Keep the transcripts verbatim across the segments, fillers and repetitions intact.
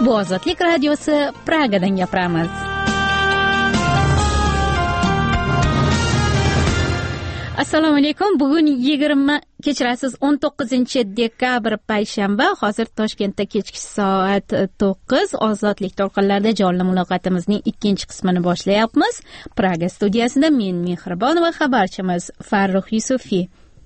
Bu Ozodlik radiosi, Pragadan gapiramiz. Assalomu alaykum. Bugun yigirma kechirasiz o'n to'qqizinchi dekabr payshanba. Hozir Toshkentda kechki soat to'qqiz. Ozodlik to'lqinlarida jonli muloqotimizning ikkinchi qismini boshlayapmiz. Praga studiyasida men Mehribon va xabarchimiz Farruh Yusufiy.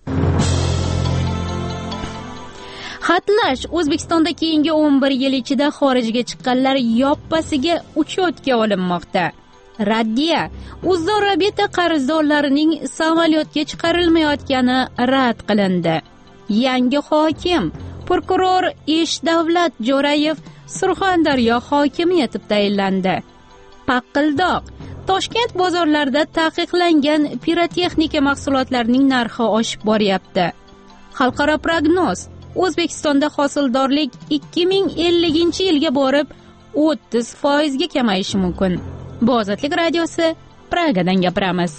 Xatlash O'zbekistonda keyingi o'n bir yil ichida xorijga chiqqanlar yoppasiga uchyotga olinmoqda. Raddiya Uzzorabita qarzdorlarining samolyotga chiqarilmayotgani rad qilindi. Yangi hokim prokuror Eshdavlat Jo'rayev Surxondaryo hokimi etib tayinlandi. Paqildoq Toshkent bozorlarida taqiqlangan pirotexnika mahsulotlarining narxi oshib boryapti. Xalqaro prognoz O'zbekistonda hosildorlik ikki ming ellinchi yilga borib o'ttiz foizga kamayishi mumkin. Bu Ozodlik radiosi, Pragadan gapiramiz.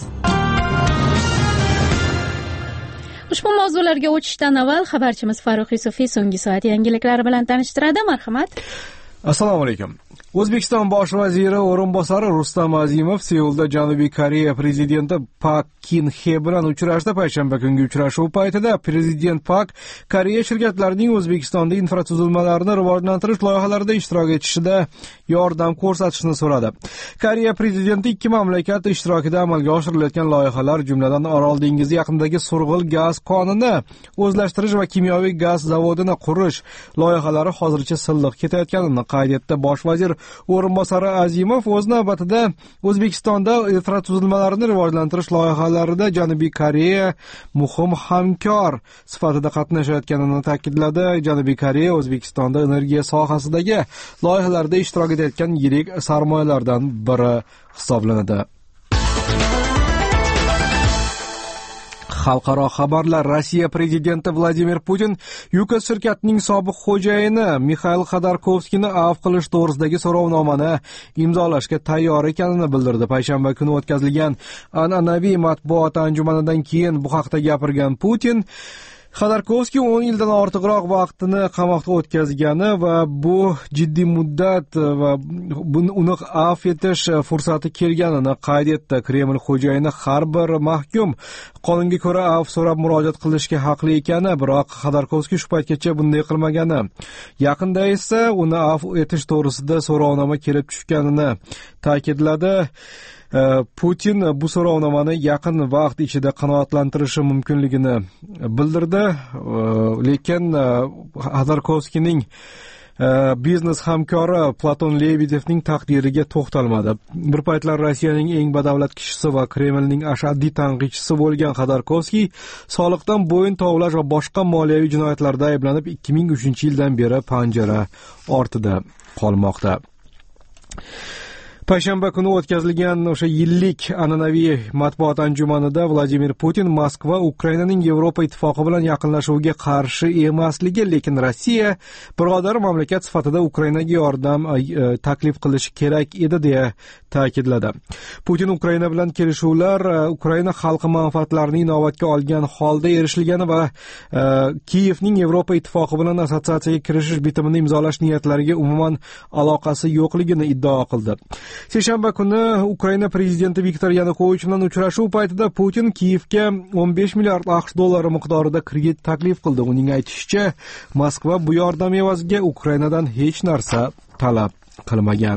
Ushbu mavzularga o'tishdan avval xabarchimiz Farruh Yusufiy so'nggi soat yangiliklari bilan tanishtiradi. Marhamat. Assalomu alaykum. O'zbekiston bosh vaziri o'rinbosari Rustam Azimov Seulda Janubiy Koreya prezidenti Pak Kin He bilan uchrashdi. Payshanba kungi uchrashuv paytida prezident Pak Koreya shirkatlarining O'zbekistonda infratuzilmalarini rivojlantirish loyihalarida ishtirok etishida yordam ko'rsatishni so'radi. Koreya prezidenti ikki mamlakat ishtirokida amalga oshirilayotgan loyihalar, jumladan Orol dengizi yaqinidagi Surg'il gaz konini o'zlashtirish va kimyoviy gaz zavodini qurish loyihalari hozircha silliq ketayotganini qayd etdi. Bosh vazir o'rinbosari Azimov o'z navbatida O'zbekistonda infratuzilmalarini rivojlantirish loyihalarida Janubiy Koreya muhim hamkor sifatida qatnashayotganini ta'kidladi. Janubiy Koreya O'zbekistonda energiya sohasidagi loyihalarda ishtirok etayotgan yirik sarmoyalardan biri hisoblanadi. Xalqaro xabarlar. Rossiya prezidenti Vladimir Putin Yukos shirkatining sobiq xo'jayini Mixail Xodorkovskiyni afv qilish to'g'risidagi so'rovnomani imzolashga tayyor ekanini bildirdi. Payshanba kuni o'tkazilgan an'anaviy matbuot anjumanidan keyin bu haqda gapirgan Putin, Xodorkovskiy o'n yildan ortiqroq vaqtini qamoqda o'tkazgani va bu jiddiy muddat va uni afv etish fursati kelganini qayd etdi. Kreml xo'jayini har bir mahkum qonunga ko'ra afv so'rab murojaat qilishga haqli ekani, biroq Xodorkovskiy shu paytgacha bunday qilmagani. Yaqinda esa uni afv etish to'g'risida so'rovnoma kelib tushganini ta'kidladi. Putin bu so'rovnomani yaqin vaqt ichida qanoatlantirishi mumkinligini bildirdi, lekin Xodorkovskiyning biznes hamkori Platon Lebedevning taqdiriga to'xtalmadi. Bir paytlar Rossiyaning eng badavlat kishisi va Kremlning ashaddiy tanqidchisi bo'lgan Xodorkovskiy soliqdan bo'yin tovlash va boshqa moliyaviy jinoyatlarda ayblanib ikki ming uchinchi yildan beri panjara ortida qolmoqda. Payshanba kuni o'tkazilgan o'sha yillik an'anaviy matbuot anjumanida Vladimir Putin Moskva Ukrainaning Yevropa ittifoqi bilan yaqinlashuviga qarshi emasligi, lekin Rossiya birodar mamlakat sifatida Ukrainaga yordam taklif qilishi kerak edi deya ta'kidladi. Putin Ukraina bilan kelishuvlar Ukraina xalqi manfaatlarini inobatga olgan holda erishilgani va Kiyevning Yevropa ittifoqi bilan assotsiatsiyaga kirishish bitimini imzolash niyatlariga umuman aloqasi yo'qligini iddao qildi. Seshanba kuni Ukraina prezidenti Viktor Yanukovich bilan uchrashuv paytida Putin Kiyevga o'n besh milliard AQSh dollari miqdorida kredit taklif qildi. Uning aytishicha, Moskva bu yordam evaziga Ukrainadan hech narsa talab qilmagan.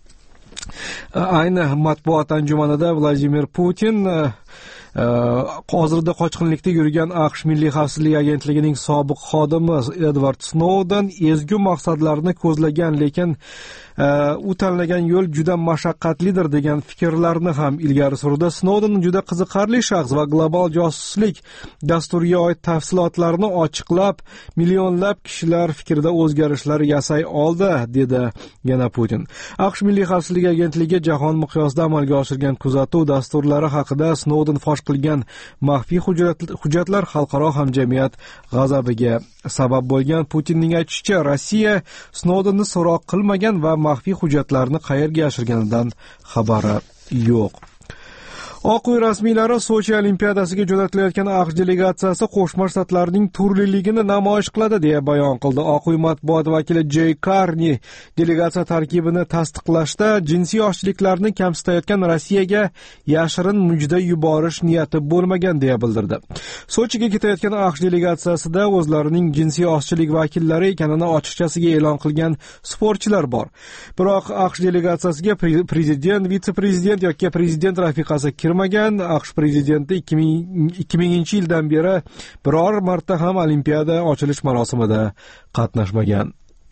Ayni matbuot anjumanida Vladimir Putin hozirda qochqinlikda yurgan AQSh Milliy xavfsizlik agentligining sobiq xodimi Edward Snowden ezgu maqsadlarni ko'zlagan, lekin u tanlagan yo'l juda mashaqqatlidir degan fikrlarni ham ilgari surdi. Snowden juda qiziqarli shaxs va global josuslik dasturiga oid tafsilotlarni ochiqlab, millionlab kishilar fikrida o'zgarishlar yasay oldi, dedi yana Putin. AQSh Milliy xavfsizlik agentligi jahon miqyosida amalga oshirgan kuzatuv dasturlari haqida Snowden fosh qilgan maxfiy hujjatlar xalqaro hamjamiyat g'azabiga sabab bo'lgan. Putinning aytishicha, Rossiya Snowdenni so'roq qilmagan va maxfiy hujjatlarni qayerga yashirganidan xabari yo'q. Oq uy rasmiylari Sochi olimpiadasiga jo'natilayotgan AQSh delegatsiyasi Qo'shma Shtatlarning turliligini namoyish qiladi deya bayon qildi. Oq uy matbuot vakili Jay Carney delegatsiya tarkibini tasdiqlashda jinsiy ochliklarni kamsitayotgan Rossiyaga yashirin mujda yuborish niyati bo'lmagan deya bildirdi. Sochiga ketayotgan AQSh delegatsiyasida o'zlarining jinsiy ochlik vakillari ekanini ochiqchasiga e'lon qilgan sportchilar bor. Biroq AQSh delegatsiyasiga prezident, vitse-prezident yoki prezident rafiqasi kirmagan. AQSh prezidenti ikki minginchi yildan beri biror marta ham olimpiada ochilish marosimida qatnashmagan.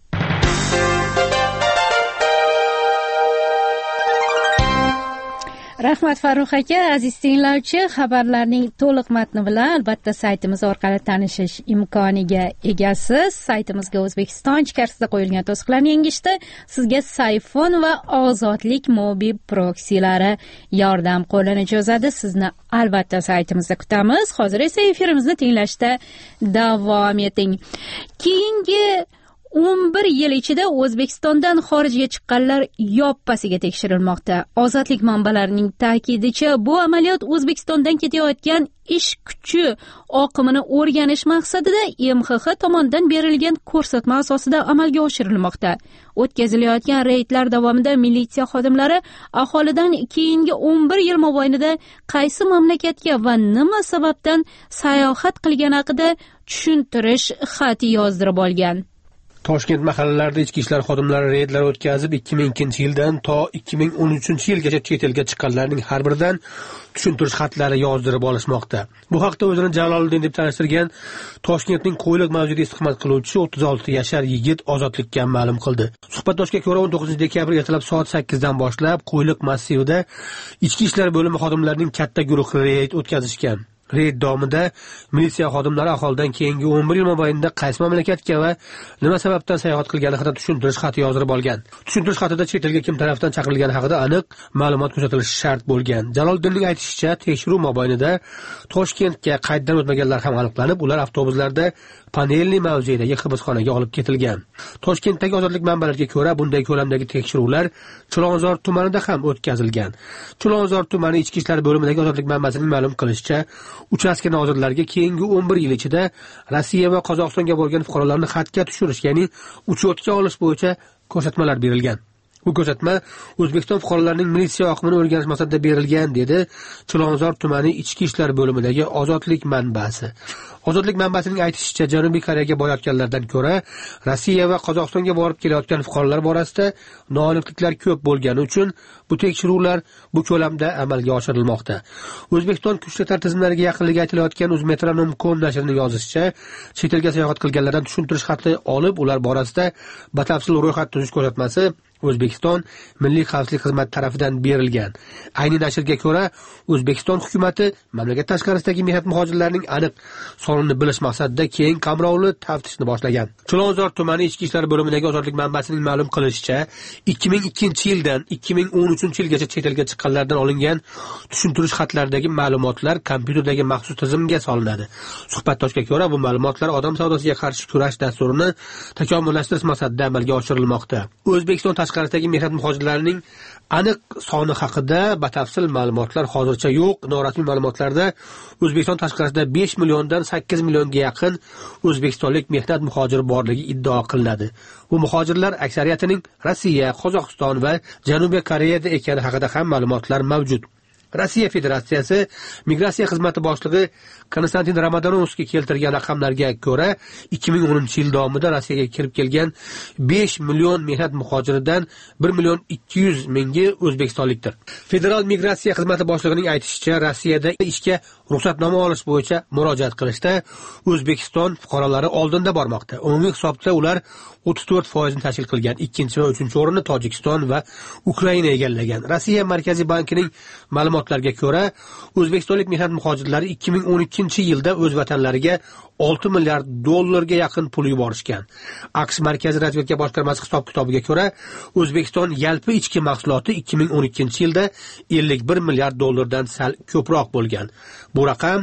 Rahmat Farruh aka. Aziz tinglovchi, xabarlarning to'liq matni bilan albatta saytimiz orqali tanishish imkoniga egasiz. Saytimizga O'zbekiston ichkarisida qo'yilgan to'siqlarni yengishda sizga Sayfon va Ozodlik mobil proksilari yordam qo'lini cho'zadi. Sizni albatta saytimizda kutamiz. Hozir esa efirimizni tinglashda davom eting. Keyingi o'n bir yil ichida O'zbekistondan xorijga chiqqanlar yoppasiga tekshirilmoqda. Ozodlik manbalarining ta'kidicha, bu amaliyot O'zbekistondan ketayotgan ish kuchi oqimini o'rganish maqsadida M X X tomonidan berilgan ko'rsatma asosida amalga oshirilmoqda. O'tkazilayotgan reydlar davomida militsiya xodimlari aholidan keyingi o'n bir yil mobaynida qaysi mamlakatga va nima sababdan sayohat qilgani haqida tushuntirish xati yozdirib olgan. Toshkent mahallalarida ichki ishlar xodimlari reydlar o'tkazib, ikki ming ikkinchi yildan to ikki ming o'n uchinchi yilgacha chet elga chiqqanlarning har biridan tushuntirish xatlari yozdirib olishmoqda. Bu haqda o'zini Jaloliddin deb tanishtirgan Toshkentning Qo'yliq mavjida istiqomat qiluvchi o'ttiz olti yashar yigit Ozodlikka ma'lum qildi. Suhbatdoshga ko'ra o'n to'qqizinchi dekabr ertalab soat sakkizdan boshlab Qo'yliq massivida ichki ishlar bo'limi xodimlarining katta guruhi reyd o'tkazishgan. Reyd davomida militsiya xodimlari aholidan keyingi o'n bir yil mobaynida qaysi mamlakatga va nima sababdan sayohat qilgani haqida tushuntirish xati yozdirib olgan. Tushuntirish xatida chet elga kim tarafdan chaqirilgani haqida aniq ma'lumot ko'rsatilishi shart bo'lgan. Jaloliddinning aytishicha, tekshiruv mobaynida Toshkentga qayddan o'tmaganlar ham aniqlanib, ular avtobuslarda panelli mavzedagi hibsxonaga olib ketilgan. Toshkentdagi Ozodlik manbalariga ko'ra, bunday ko'lamdagi tekshiruvlar Chilonzor tumanida ham o'tkazilgan. Chilonzor tumani ichki ishlar bo'limidagi Ozodlik manbasining ma'lum qilishicha, uchastka nozirlariga keyingi o'n bir yil ichida Rossiya va Qozog'istonga borgan fuqarolarni xatga tushirish, ya'ni uchotga olish bo'yicha ko'rsatmalar berilgan. Bu ko'rsatma O'zbekiston fuqarolarining militsiya oqimini o'rganish maqsadida berilgan, dedi Chilonzor tumani ichki ishlar bo'limidagi Ozodlik manbasi. Ozodlik manbasining aytishicha, Janubiy Koreyaga borayotganlardan ko'ra Rossiya va Qozog'istonga borib kelayotgan fuqarolar borasida noaniqliklar ko'p bo'lgani uchun bu tekshiruvlar bu ko'lamda amalga oshirilmoqda. O'zbekiston kuchli tizimlariga yaqinligi aytilayotgan Uzmetronom nokta com nashrining yozishicha, chet elga sayohat qilganlardan tushuntirish xati olib, ular borasida batafsil ro'yxat tuzish ko'rsatmasi O'zbekiston Milliy xavfsizlik xizmati tomonidan berilgan. Ayni nashrga ko'ra, O'zbekiston hukumatı mamlakat tashqarisidagi mehnat muhojirlarining aniq sonini bilish maqsadida keng qamrovli taftishni boshlagan. Chilonzor tumani ichki ishlar bo'limidagi Ozodlik manbasining ma'lum qilishicha, ikki ming ikkinchi yildan ikki ming o'n uchinchi yilgacha chet elga chiqqanlardan olingan tushuntirish xatlaridagi ma'lumotlar kompyuterdagi maxsus tizimga solinadi. Suhbatdoshga ko'ra, bu ma'lumotlar odam savdosiga qarshi kurash dasturini takomillashtirish maqsadida amalga oshirilmoqda. O'zbekiston tashqarisidagi mehnat muhojirlarining aniq soni haqida batafsil ma'lumotlar hozircha yo'q. Norasmiy ma'lumotlarda O'zbekiston tashqarisida besh milliondan sakkiz millionga yaqin o'zbekistonlik mehnat muhojiri borligi iddao qilinadi. Bu muhojirlar aksariyatining Rossiya, Qozog'iston va Janubiy Koreyada ekani haqida ham ma'lumotlar mavjud. Rossiya Federatsiyasi migratsiya xizmati boshlig'i Konstantin Ramadonovskiy keltirgan raqamlarga ko'ra, ikki ming o'ninchi yil davomida Rossiyaga kirib kelgan besh million mehnat muhojiridan bir million ikki yuz mingi o'zbekistonlikdir. Federal migratsiya xizmati boshlig'ining aytishicha, Rossiyada ishga ruxsatnoma olish bo'yicha murojaat qilishda O'zbekiston fuqarolari oldinda bormoqda. Umumiy hisobda ular o'ttiz to'rt foiz ni tashkil qilgan. Ikkinchi va uchinchi o'rinni Tojikiston va Ukraina egallagan. Rossiya Markaziy bankining ma'lumotlariga ko'ra, o'zbekistonlik mehnat muhojirlari ikki ming o'n ikkinchi yilda o'z vatanlariga olti milliard dollarga yaqin pul yuborishgan. AQSh Markaziy razvedka boshqarmasi hisob-kitobiga ko'ra, O'zbekiston yalpi ichki mahsuloti ikki ming o'n ikkinchi yilda ellik bir milliard dollardan sal ko'proq bo'lgan. Bu raqam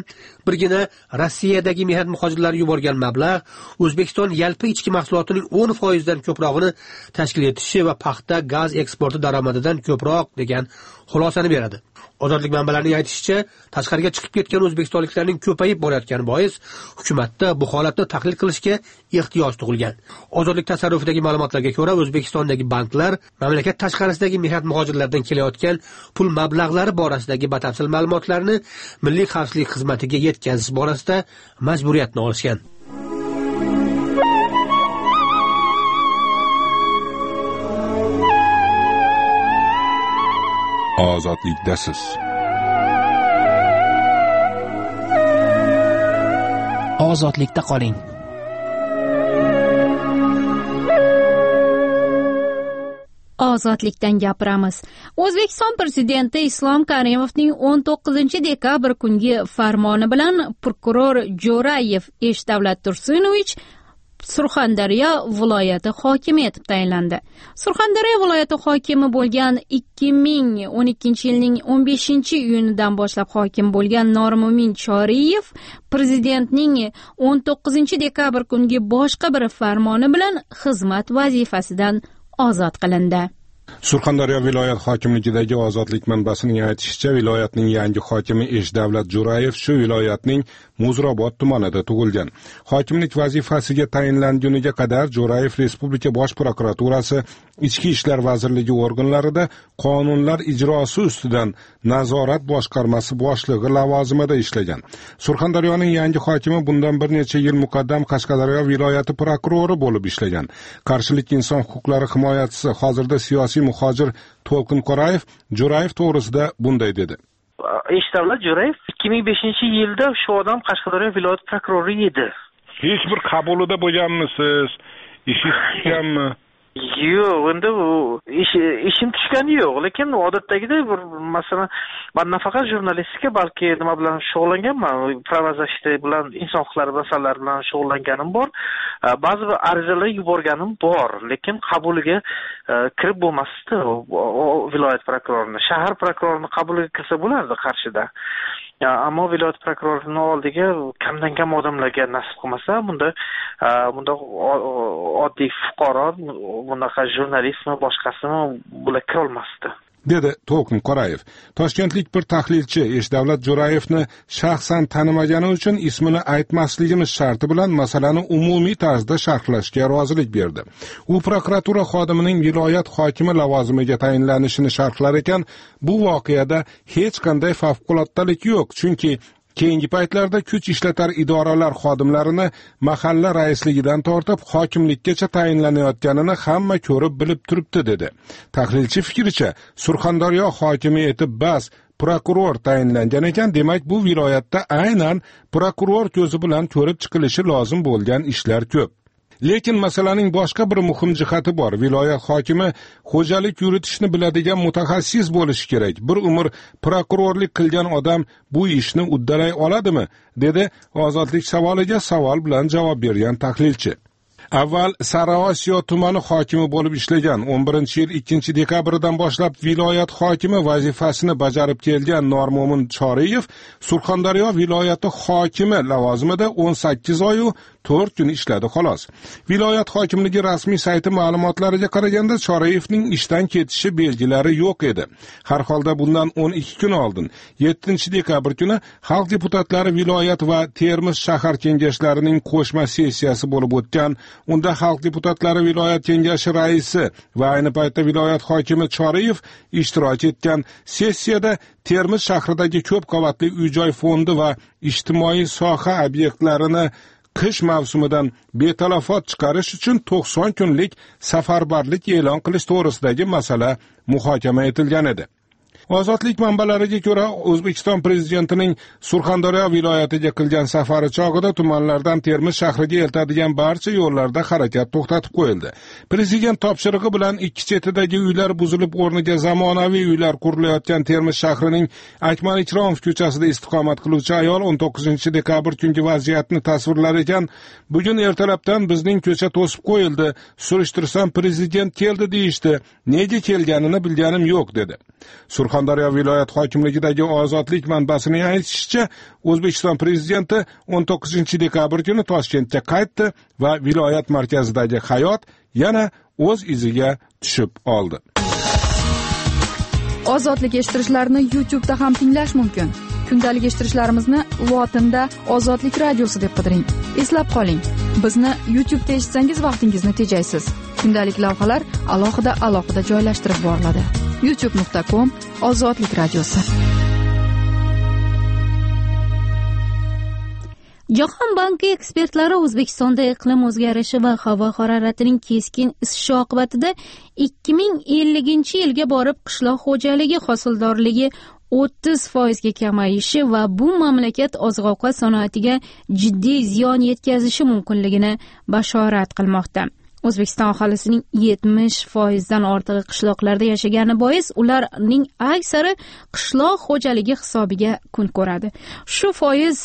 Birgina Rossiyadagi mehnat muhojirlari yuborgan mablag' O'zbekiston yalpi ichki mahsulotining o'n foiz dan ko'prog'ini tashkil etishi va paxta, gaz eksporti daromadidan ko'proq degan xulosani beradi. Ozodlik manbalarining aytishicha, tashqariga chiqib ketgan o'zbekistonliklarning ko'payib borayotgani bois hukumatda bu holatni tahlil qilishga ehtiyoj tug'ilgan. Ozodlik tasarrufidagi ma'lumotlarga ko'ra, O'zbekistondagi banklar mamlakat tashqarisidagi mehnat muhojirlaridan kelayotgan pul mablag'lari borasidagi batafsil ma'lumotlarni Milliy xavfsizlik xizmatiga yetkazish borasida majburiyatni olishgan. Ozodlikdasiz. Ozodlikda qoling. Ozodlikdan gapiramiz. O'zbekiston prezidenti Islom Karimovning o'n to'qqizinchi dekabr kungi farmoni bilan prokuror Jo'rayev Eshdavlat Tursunovich Surxondaryo viloyati hokimi etib tayinlandi. Surxondaryo viloyati hokimi bo'lgan ikki ming o'n ikkinchi yilning o'n beshinchi iyunidan boshlab hokim bo'lgan Normumin Choriyev prezidentning o'n to'qqizinchi dekabr kungi boshqa bir farmoni bilan xizmat vazifasidan ozod qilindi. Surxondaryo viloyat hokimligidagi Ozodlik manbasining aytishicha, viloyatning yangi hokimi Eshdavlat Jo'rayev shu viloyatning Muzrobod tumanida tug'ilgan. Hokimlik vazifasiga tayinlanguniga qadar Jo'rayev Respublika Bosh prokuraturasi, Ichki ishlar vazirligi organlarida qonunlar ijrosi ustidan nazorat boshqarmasi boshlig'i lavozimida ishlagan. Surxondaryoning yangi hokimi bundan bir necha yil muqaddam Qashqadaryo viloyati prokurori bo'lib ishlagan. Qarshilik inson huquqlari himoyachisi, hozirda siyosiy muhojir To'lqin Qorayev Jo'rayev to'g'risida bunday dedi. Eshdavlat Jo'rayev ikki ming beshinchi yilda shu odam Qashqadaryo viloyat prokurori edi. Hech bir qabulida bo'lganmisiz? Ishingiz tushganmi? Yo'q, endi ish ishim tushgani yo'q, lekin odatdagidek bir masalan, men nafaqat jurnalistika, balki nima bilan shug'ullanganman, pravozashlik bilan, inson huquqlari masalalari bilan shug'ullanganim bor. Ba'zi bir arizalar yuborganim bor, lekin qabuliga kirib bo'lmasdi viloyat prokurorini. Shahar prokurorini qabuliga kirsa bo'lardi Qarshida. Ammo viloyat prokurorining oldiga kamdan kam odamlarga nasib qilmasa, bunda bunda oddiy fuqaro, bunaqa jurnalistmi, boshqasimi bular kira olmasdi, dedi To'lqin Qorayev. Toshkentlik bir tahlilchi Eshdavlat Jo'rayevni shaxsan tanimagani uchun ismini aytmasligimiz sharti bilan masalani umumiy tarzda sharhlashga rozilik berdi. U prokuratura xodimining viloyat hokimi lavozimiga tayinlanishini sharhlar ekan, bu voqeada hech qanday favquloddilik yo'q, chunki keyingi paytlarda kuch ishlatar idoralar xodimlarini mahalla raisligidan tortib hokimlikkacha tayinlanayotganini hamma ko'rib bilib turibdi, dedi. Tahlilchi fikricha, Surxondaryo hokimi etib bas prokuror tayinlangan ekan, demak bu viloyatda aynan prokuror ko'zi bilan ko'rib chiqilishi lozim bo'lgan ishlar ko'p. Lekin masalaning boshqa bir muhim jihati bor. Viloyat hokimi xo'jalik yuritishni biladigan mutaxassis bo'lishi kerak. Bir umr prokurorlik qilgan odam bu ishni uddalay oladimi? Dedi Ozodlik savoliga savol bilan javob bergan tahlilchi. Avval Sariosiyo tumani hokimi bo'lib ishlagan, o'n birinchi yil ikkinchi dekabrdan boshlab viloyat hokimi vazifasini bajarib kelgan Normumin Choriyev Surxondaryo viloyati hokimi lavozimida o'n sakkiz oy u to'rt kun ishladi xolos. Viloyat hokimligi rasmiy sayti ma'lumotlariga qaraganda Choriyevning ishdan ketishi belgilari yo'q edi. Har holda bundan o'n ikki kun oldin, yettinchi dekabr kuni xalq deputatlari viloyat va Termiz shahar kengashlarining qo'shma sessiyasi bo'lib o'tgan. Unda xalq deputatlari viloyat kengashi raisi va ayni paytda viloyat hokimi Choriyev ishtirok etgan sessiyada Termiz shahridagi ko'p qavatli uy-joy fondi va ijtimoiy soha obyektlarini qish mavsumidan betalafot chiqarish uchun to'qson kunlik safarbarlik e'lon qilish to'g'risidagi masala muhokama etilgan edi. Ozodlik manbalariga ko'ra, O'zbekiston prezidentining Surxondaryo viloyatiga qilgan safari chog'ida tumanlardan Termiz shahriga eltadigan barcha yo'llarda harakat to'xtatib qo'yildi. Prezident topshirig'i bilan ikki chetidagi uylar buzilib o'rniga zamonaviy uylar qurilayotgan Termiz shahrining Akmal Ikromov ko'chasida istiqomat qiluvchi ayol o'n to'qqizinchi dekabr kungi vaziyatni tasvirlar ekan, bugun ertalabdan bizning ko'cha to'sib qo'yildi, surishtirsam prezident keldi deyishdi, nega kelganini bilganim yo'q, dedi. Surxondaryo viloyat hokimligidagi Ozodlik manbasining aytishicha, O'zbekiston prezidenti o'n to'qqizinchi dekabr kuni Toshkentga qaytdi va viloyat markazidagi hayot yana o'z iziga tushib oldi. Ozodlik eshittirishlarni YouTube da ham tinglash mumkin. Kundalik eshittirishlarimizni lotinda Ozodlik radiosi deb qidiring. Eslab qoling, bizni YouTube da eshitsangiz vaqtingizni tejaysiz. Kundalik lavhalar alohida alohida joylashtirib boriladi. youtube nuqta com Ozodlik radiosi. Jahon banki ekspertlari O'zbekistonda iqlim o'zgarishi va havo haroratining keskin isishi oqibatida ikki ming elliginchi yilga borib qishloq xo'jaligi hosildorligi o'ttiz foizga kamayishi va bu mamlakat oziq-ovqat sanoatiga jiddiy ziyon yetkazishi mumkinligini bashorat qilmoqda. O'zbekiston aholisining yetmish foizdan ortig'i qishloqlarda yashagani bois ularning aksari qishloq xo'jaligi hisobiga kun ko'radi. Shu foiz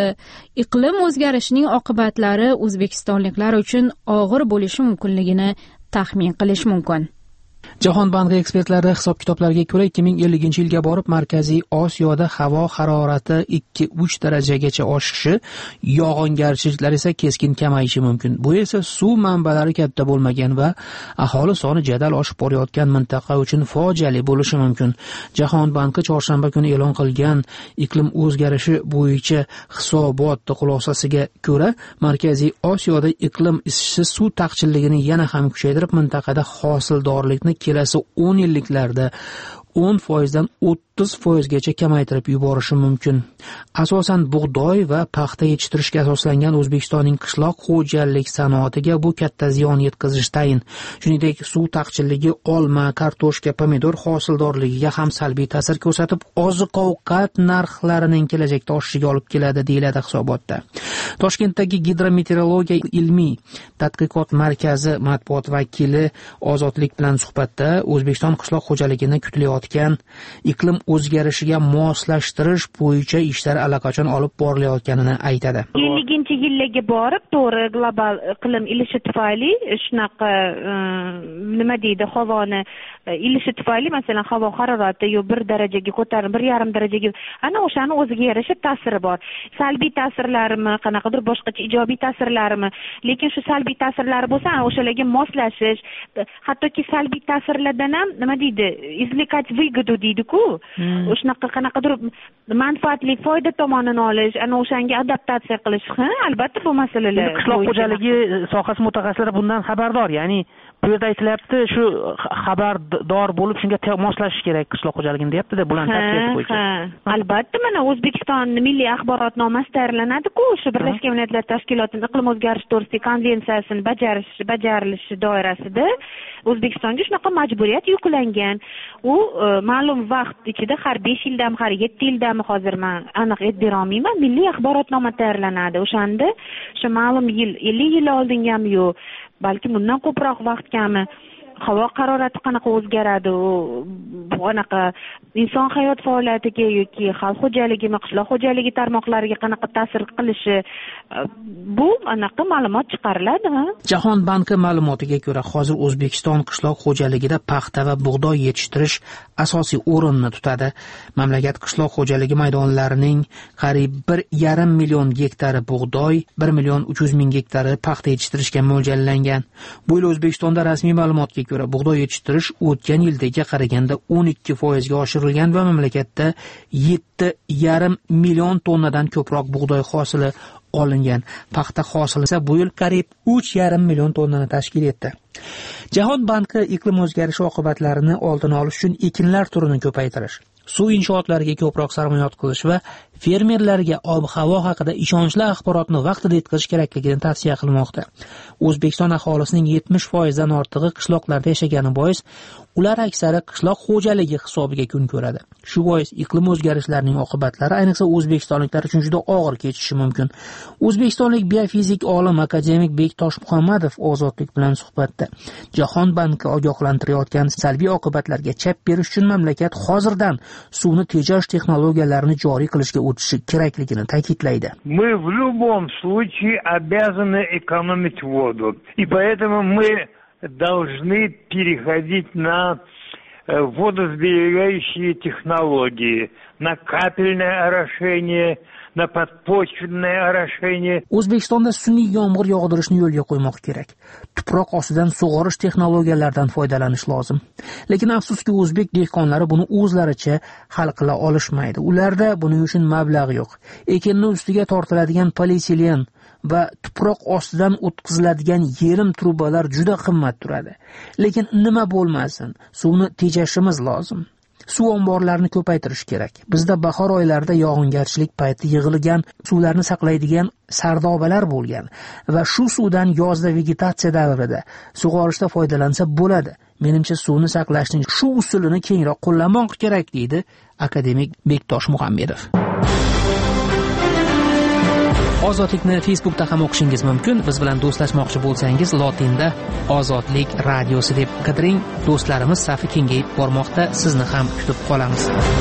iqlim o'zgarishining oqibatlari o'zbekistonliklar uchun og'ir bo'lishi mumkinligini taxmin qilish mumkin. Jahon banki ekspertlari hisob-kitoblariga ko'ra ikki ming elliginchi yilga borib Markaziy Osiyoda havo harorati ikki uch darajagacha oshishi, yog'ingarchiliklar esa keskin kamayishi mumkin. Bu esa suv manbalari katta bo'lmagan va aholi soni jadal oshib borayotgan mintaqa uchun fojiali bo'lishi mumkin. Jahon banki chorshanba kuni e'lon qilgan iqlim o'zgarishi bo'yicha hisobot xulosasiga ko'ra, Markaziy Osiyoda iqlim isishi suv taqchilligini yana ham kuchaytirib, mintaqada hosildorlikni kelasi o'n yilliklarda o'n foizdan o'ttiz foizgacha kamaytirib yuborishi mumkin. Asosan bug'doy va paxta yetishtirishga asoslangan O'zbekistonning qishloq xo'jalik sanoatiga bu katta ziyon yetkazishi tayin. Shuningdek, suv taqchilligi olma, kartoshka, pomidor hosildorligiga ham salbiy ta'sir ko'rsatib, oziq-ovqat narxlarining kelajakda oshishiga olib keladi, deyiladi hisobotda. Toshkentdagi Gidrometeorologiya ilmiy tadqiqot markazi matbuot vakili Ozodlik bilan suhbatda O'zbekiston qishloq xo'jaligini kutilayotgan iqlim o'zgarishiga moslashtirish bo'yicha ishlar allaqachon olib borilayotganini aytadi. elliginchi yillarga borib, to'g'ri global iqlim ilishi tufayli shunaqa nima deydi, havoni ilishi tufayli, masalan, havo harorati yo bir darajaga ko'tarilib, bir yarim darajaga, ana o'shani o'ziga yarasha ta'siri bor. Salbiy ta'sirlarimi, qanaqadir boshqacha ijobiy ta'sirlarimi? Lekin shu salbiy ta'sirlari bo'lsa, o'shalarga moslashish, hattoki salbiy ta'sirlardan ham nima deydi, izlikать выгоду deydi-ku. O'shanaqa qanaqadir manfaatli foyda tomonini olish, ana o'shanga adaptatsiya qilish, ha, albatta bu masalalar. Qishloq xo'jaligi sohasi mutaxassislari bundan xabardor, ya'ni bu yerda aytilyapti, shu xabardor bo'lib shunga moslashish kerak qishloq xo'jaligini deyapti-da, bular tavsiyasi bo'yicha. Albatta, mana O'zbekiston milliy axborotnomasi tayyorlanadi-ku, shu Birlashgan Millatlar Tashkilotining iqlim o'zgarishi to'g'risidagi konvensiyasini bajarish bajarilishi doirasida O'zbekistonga shunaqa majburiyat yuklangan. U ma'lum vaqt ichida har besh yildami, har yetti yildami, hozir men aniq aytib bera olmayman, milliy axborotnoma tayyorlanadi. O'shanda shu ma'lum yil, ellik yil oldingami yo'q, balki bundan ko'proq vaqtgami havo harorati qanaqa o'zgaradi, bu qanaqa inson hayot faoliyatiga yoki xalq xo'jaligi, qishloq xo'jaligi tarmoqlariga qanaqa ta'sir qilishi, bu anaqa ma'lumot chiqariladi. Jahon banki ma'lumotiga ko'ra, hozir O'zbekiston qishloq xo'jaligida paxta va bug'doy yetishtirish asosiy o'rinni tutadi. Mamlakat qishloq xo'jaligi maydonlarining qariyb bir yarim million gektari bug'doy, bir million uch yuz ming gektari paxta yetishtirishga mo'ljallangan. Bu yil O'zbekistonda rasmiy ma'lumotga ko'ra bug'doy yetishtirish o'tgan yildagiga qaraganda o'n ikki foizga oshirilgan va mamlakatda yetti yarim million tonnadan ko'proq bug'doy hosili olingan. Paxta hosili esa bu yil qariyb uch yarim million tonnani tashkil etdi. Jahon banki iqlim o'zgarishi oqibatlarini oldini olish uchun ekinlar turini ko'paytirish, suv inshootlariga ko'proq sarmoya qilish va fermerlarga ob-havo haqida ishonchli axborotni vaqtida yetkazish kerakligini tavsiya qilmoqda. O'zbekiston aholisining yetmish foizdan ortig'i qishloqlarda yashagani bois, ular aksari qishloq xo'jaligi hisobiga kun ko'radi. Shu bois iqlim o'zgarishlarining oqibatlari ayniqsa o'zbekistonliklar uchun juda og'ir kechishi mumkin. O'zbekistonlik biofizik olim akademik Bektosh Muhammadov Ozodlik bilan suhbatda Jahon banki ogohlantirayotgan salbiy oqibatlarga chap berish uchun mamlakat hozirdan suvni tejash texnologiyalarini joriy qilishga o'tishi kerakligini ta'kidlaydi. Мы в любом случае обязаны экономить воду. И поэтому мы должны переходить на водосберегающие технологии, на капельное орошение, на подпочвенное орошение. O'zbekistonda sun'iy yomg'ir yog'dirishni yo'lga qo'ymoq kerak. Tuproq ostidan sug'orish texnologiyalaridan foydalanish lozim. Lekin afsuski o'zbek dehqonlari buni o'zlaricha hal qila olishmaydi. Ularda buning uchun mablag' yo'q. Ekinning ustiga tortiladigan polietilen va tuproq ostidan o'tkaziladigan yerim trubalar juda qimmat turadi. Lekin nima bo'lmasin, suvni tejashimiz lozim. Suv omborlarini ko'paytirish kerak. Bizda bahor oylarida yog'ingarchilik payti yig'ilgan suvlarni saqlaydigan sardobalar bo'lgan va shu suvdan yozda vegetatsiya davrida sug'orishda foydalansa bo'ladi. Menimcha suvni saqlashning shu usulini kengroq qo'llamoq kerak, deydi akademik Bektosh Muhammedov. Ozodlikni Facebookda ham o'qishingiz mumkin. Biz bilan do'stlashmoqchi bo'lsangiz, lotinda Ozodlik radiosi deb qidiring. Do'stlarimiz safi kengayib bormoqda. Sizni ham kutib qolamiz.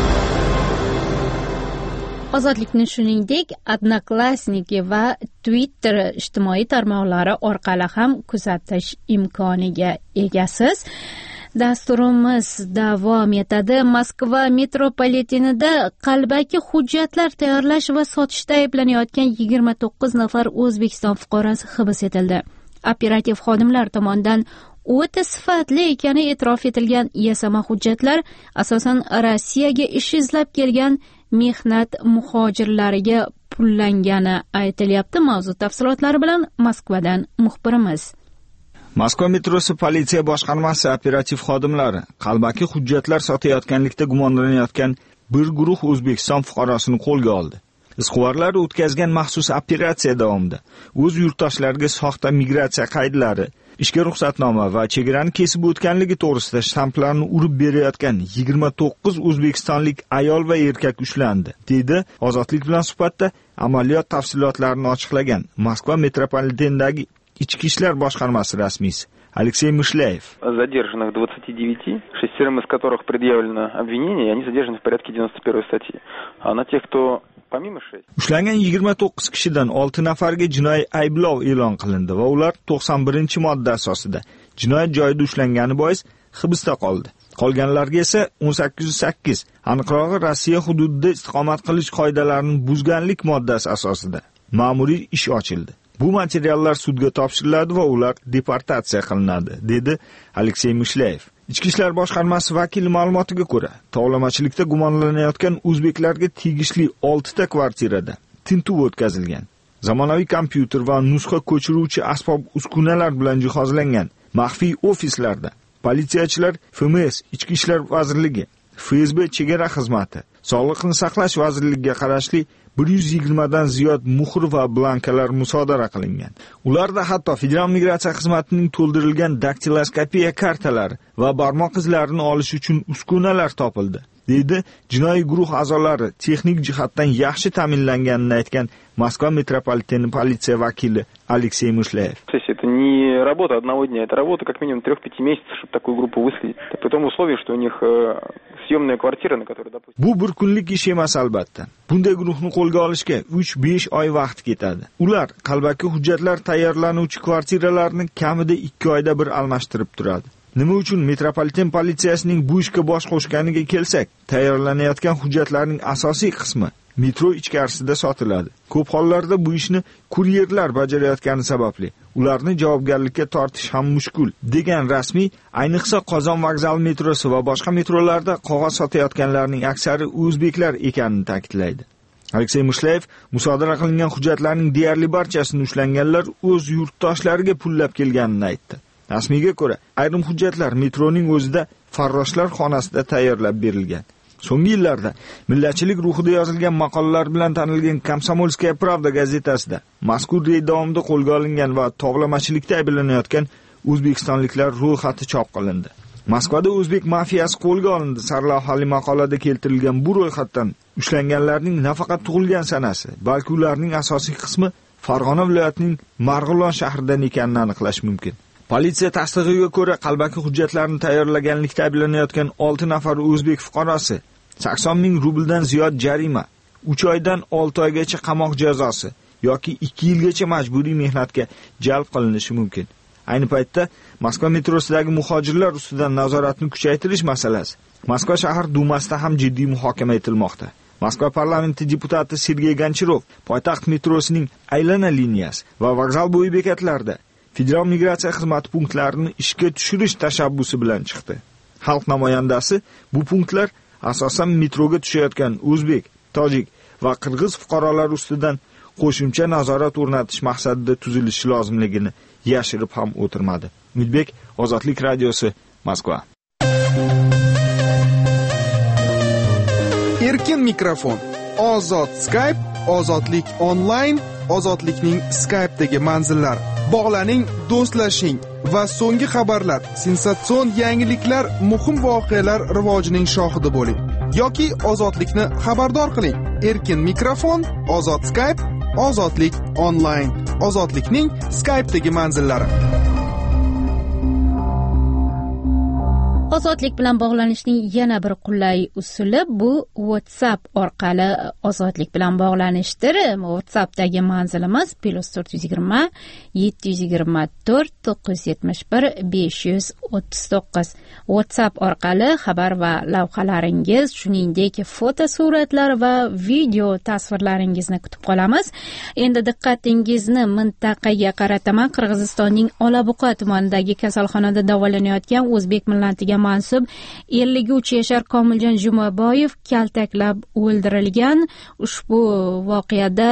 Ozodlikni shuningdek, Odnoklassniki va Twitter ijtimoiy tarmoqlari orqali ham kuzatish imkoniga egasiz. Dasturimiz davom etadi. Moskva metropolitenida qalbaki hujjatlar tayyorlash va sotishda ayblanayotgan yigirma to'qqiz nafar O'zbekiston fuqarosi hibs etildi. Operativ xodimlar tomonidan o'ta sifatli ekani e'tirof etilgan yasama hujjatlar asosan Rossiyaga ish izlab kelgan mehnat muhojirlariga pullangani aytilyapti. Mavzu tafsilotlari bilan Moskvadan muxbirimiz. Moskva metrosi politsiya boshqarmasi operativ xodimlari qalbaki hujjatlar sotayotganlikda gumonlanayotgan bir guruh O'zbekiston fuqarosini qo'lga oldi. Izquvarlar o'tkazgan maxsus operatsiya davomida o'z yurtdoshlariga soxta migratsiya qaydlari, ishga ruxsatnoma va chegarani kesib o'tganligi to'g'risida shtamplarni urib berayotgan yigirma to'qqiz o'zbekistonlik ayol va erkak ushlandi, deydi Ozodlik bilan suhbatda amaliyot tafsilotlarini ochiqlagan Moskva metropolitenidagi Ichki ishlar boshqarmasi rasmiysi Алексей Мышляев. Задержанных двадцать девять, шестерым из которых предъявлено обвинение, и они задержаны в порядке девяносто первой статьи. А на тех, кто помимо шесть... Ushlangan yigirma to'qqiz kishidan olti nafarga jinoiy ayblov e'lon qilindi va ular to'qson birinchi modda asosida jinoyat joyida ushlangani bois hibsda qoldi. Qolganlarga esa o'n sakkiz yuz sakkiz, aniqrog'i Rossiya hududida istiqomat qilish qoidalarini buzganlik moddasi asosida ma'muriy ish ochildi. Bu materiallar sudga topshiriladi va ular deportatsiya qilinadi, dedi Алексей Мышляев. Ichki ishlar boshqarmasi vakili ma'lumotiga ko'ra, tovlamachilikda gumonlanayotgan o'zbeklarga tegishli olti ta kvartirada tintuv o'tkazilgan. Zamonaviy kompyuter va nusxa ko'chiruvchi asbob uskunalar bilan jihozlangan maxfiy ofislarda politsiyachilar F M S, Ichki ishlar vazirligi, F S B chegara xizmati, Sog'liqni saqlash vazirligiga qarashli bir yuz yigirma dan ziyod muhr va blankalar musodara qilingan. Ularda hatto Federal migratsiya xizmatining to'ldirilgan daktiloskopiya kartalari va barmoq izlarini olish uchun uskunalar topildi, deydi jinoiy guruh a'zolari texnik jihatdan yaxshi ta'minlanganini aytgan Moskva metropoliteni politsiya vakili Алексей Мышляев. Это не работа одного дня, это работа как минимум трех-пяти месяцев, чтобы такую группу выследить. При том условии, что у них съемная квартира, на которой, допустим... Bu bir kunlik ish emas albatta. Bunday guruhni qo'lga olishga uch besh oy vaqt ketadi. Ular qalbaki hujjatlar tayyorlanuvchi kvartiralarni kamida ikki oyda bir almashtirib turadi. Nima uchun metropoliten politsiyasining bu ishga bosh qo'shganiga kelsak, tayyorlanayotgan hujjatlarning asosiy qismi metro ichkarisida sotiladi. Ko'p hollarda bu ishni kuryerlar bajarayotgani sababli ularni javobgarlikka tortish ham mushkul, degan rasmiy, ayniqsa Qozon vokzal metrosi va boshqa metrolarda qog'oz sotayotganlarning aksari o'zbeklar ekanini ta'kidlaydi. Алексей Мышляев musodara qilingan hujjatlarning deyarli barchasini ushlanganlar o'z yurtdoshlariga pullab kelganini aytdi. Rasmiyga ko'ra, ayrim hujjatlar metroning o'zida farroshlar xonasida tayyorlab berilgan. So'nggi yillarda millatchilik ruhida yozilgan maqolalar bilan tanilgan Komsomolskaya Pravda gazetasida mazkur reyd davomida qo'lga olingan va tovlamachilikda ayblanayotgan o'zbekistonliklar ro'yxati chop qilindi. Moskvada o'zbek mafiyasi qo'lga olindi sarlavhali maqolada keltirilgan bu ro'yxatdan ushlanganlarning nafaqat tug'ilgan sanasi, balki ularning asosiy qismi Farg'ona viloyatining Marg'ilon shahridan ekanini aniqlash mumkin. Politsiya tasdig'iga ko'ra, qalbaki hujjatlarni tayyorlaganlikda ayblanayotgan olti nafar o'zbek fuqarosi sakson ming rubldan ziyod jarima, uch oydan olti oygacha qamoq jazosi yoki ikki yilgacha majburiy mehnatga jalb qilinishi mumkin. Ayni paytda Moskva metrosidagi muhojirlar ustidan nazoratni kuchaytirish masalasi Moskva shahar dumasida ham jiddiy muhokama etilmoqda. Moskva parlamenti deputati Sergey Gonchirov poytaxt metrosining aylana liniyasi va vokzal bo'yi bekatlarida federal migratsiya xizmati punktlarini ishga tushirish tashabbusi bilan chiqdi. Xalq namoyandasi bu punktlar asosan metroga tushayotgan o'zbek, tojik va qirg'iz fuqarolar ustidan qo'shimcha nazorat o'rnatish maqsadida tuzilishi lozimligini yashirib ham o'tirmadi. Umidbek, Ozodlik radiosi, Moskva. Erkin mikrofon, ozod Skype, ozodlik onlayn, ozodlikning Skype'dagi manzillari. Bog'laning, do'stlashing va so'nggi xabarlar, sensatsion yangiliklar, muhim voqealar rivojining shohidi bo'ling. Yoki ozodlikni xabardor qiling. Erkin mikrofon, ozod Skype, ozodlik onlayn, ozodlikning Skype'dagi manzillari. Ozodlik bilan bog'lanishning yana bir qulay usuli bu WhatsApp orqali ozodlik bilan bog'lanishdir. WhatsAppdagi manzilimiz plus to'rt yuz yigirma yetti yuz yigirma to'rt to'qqiz yuz yetmish bir besh yuz o'ttiz to'qqiz. WhatsApp orqali xabar va lavhalaringiz, shuningdek foto suratlar va video tasvirlaringizni kutib qolamiz. Endi diqqatingizni mintaqaga qarataman. Qirg'izistonning Olabuqa tumanidagi kasalxonada davolanayotgan o'zbek millatiga mansub ellik uch yashar Komiljon Jumaboyev kaltaklab o'ldirilgan. Ushbu voqeada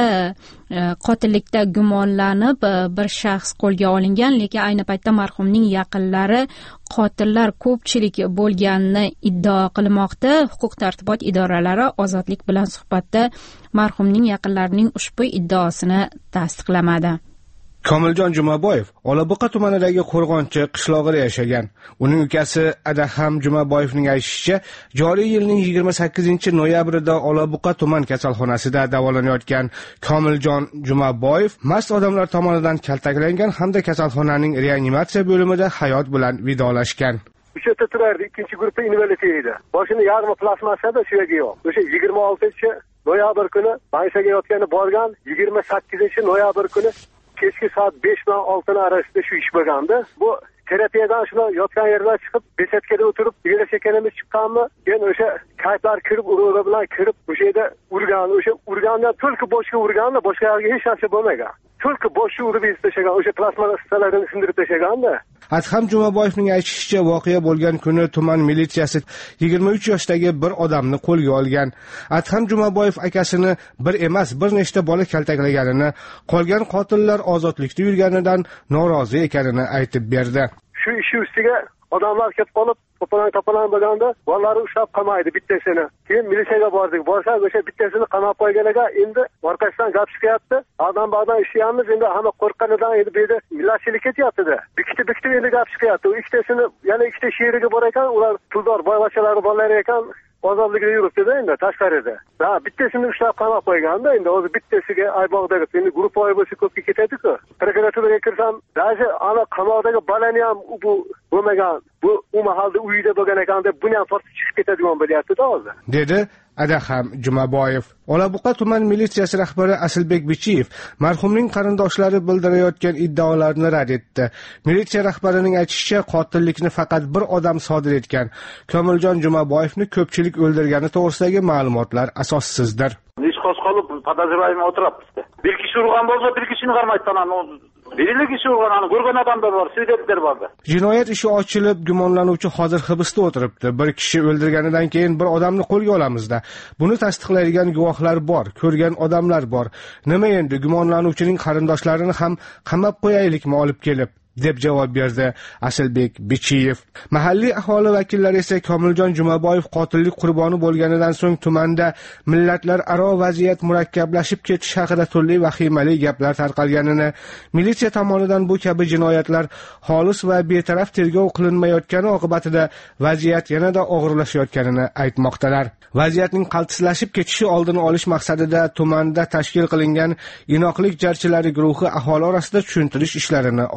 qotillikda gumonlanib bir shaxs qo'lga olingan, lekin ayni paytda marhumning yaqinlari qotillar ko'pchilik bo'lganini iddao qilmoqda. Huquq tartibot idoralari Ozodlik bilan suhbatda marhumning yaqinlarining ushbu iddaosini tasdiqlamadi. Komiljon Jumaboyev Olabuqa tumanidagi Qo'rg'onchi qishlog'ida yashagan. Uning ukasi Adaham Jumaboyevning aytishicha, joriy yilning yigirma sakkizinchi noyabrida Olabuqa tuman kasalxonasida davolanayotgan Komiljon Jumaboyev mast odamlar tomonidan kaltaklangan hamda kasalxonaning reanimatsiya bo'limida hayot bilan vidolashgan. O'sha yerda turardi, ikkinchi guruhda invalid edi. Boshini yarmi plasmasada suyagi yo'q. O'sha yigirma oltinchi noyabr kuni Mayshaga yotgani borgan, yigirma sakkizinchi noyabr kuni kechki soat besh bilan olti arasida shu ish bo'lgandi. Bu terapiyadan shuna yotgan yerdan chiqib, besetkada o'tirib, sigara chekanimiz chiqqanmi? Keyin o'sha kaytlar kirib, urug'i bilan kirib, o'sha yerda urgan, o'sha urgandan to'lqi boshga urganda, boshqa yerga hech narsa bo'lmagan. To'lqi boshga urib tashlagan, o'sha plasma hissalarini sindirib tashlaganda. Adham Jumaboyevning aytishicha, voqea bo'lgan kuni tuman militsiyasi yigirma uch yoshdagi bir odamni qo'lga olgan. Adham Jumaboyev akasini bir emas, bir nechta bola kaltaklaganini, qolgan qotillar ozodlikda yurganidan norozi ekanini aytib berdi. Shu ishi ustiga odamlar ketib qolib, to'polon-to'polon bo'lganda, bollarni ushlab qamaydi bittasini. Keyin militsiyaga bordik. Borsak, o'sha bittasini qamab qo'yganiga endi orqasidan gap chiqyapti. Odam-bodam ishlayapmiz, endi hamma qo'rqqanidan endi bu yerda millatchilik ketyapti-da. Bikiti-bikiti endi gap chiqyapti. U ikkitasini, yana ikkita sheriga bor ekan, ular puldor boyvachchalari bolalar ekan, ozodlikda yuribdi-da endi tashqarida. Ha, bittasini ushlab qamab qo'yganda, endi o'zi bittasiga Ayboqdagi endi guruh boy bo'lsa ko'pga ketadi-ku. Prokuraturaga kirsam, даже ana qamoqdagi bolani ham bu bo'lmagan, bu u mahalda uyida bo'lgan ekan deb buni ham tortib chiqib ketadigan bo'lyapti-da hozir. Dedi Adaham Jumaboyev. Olabuqa tuman militsiyasi rahbari Asilbek Bichiyev marhumning qarindoshlari bildirayotgan iddaolarni rad etdi. Militsiya rahbarining aytishicha, qotillikni faqat bir odam sodir etgan. Komiljon Jumaboyevni ko'pchilik o'ldirgani to'g'risidagi ma'lumotlar asossizdir. Ish qo'zg'alib, podozrеваемый o'tiribdi. Bir kishi urgan bo'lsa, bir kishini qarmaydilar. Birinchi kishi urganini ko'rgan odamlar bor, svидетельlar bor. Jinoyat ishi ochilib, gumonlanuvchi hozir hibsda o'tiribdi. Bir kishi o'ldirganidan keyin bir odamni qo'lga olamizda. Buni tasdiqlaydigan guvohlar bor, ko'rgan odamlar bor. Nima endi gumonlanuvchining qarindoshlarini ham qamab qo'yaylikmi olib kelib? deb javob berdi Asilbek Bichiyev. Mahalliy aholi vakillari esa Komiljon Jumaboyev qotillik qurboni bo'lganidan so'ng tumanda millatlararo vaziyat murakkablashib ketish haqida turli vahimali gaplar tarqalganini, militsiya tomonidan bu kabi jinoyatlar xolis va betaraf tergov qilinmayotgani oqibatida vaziyat yanada og'irlashayotganini aytmoqdalar. Vaziyatning qaltislashib ketishi oldini olish maqsadida tumanda tashkil qilingan inoqlik jarchilari guruhi aholi orasida tushuntirish ishlarini olib bormoqda.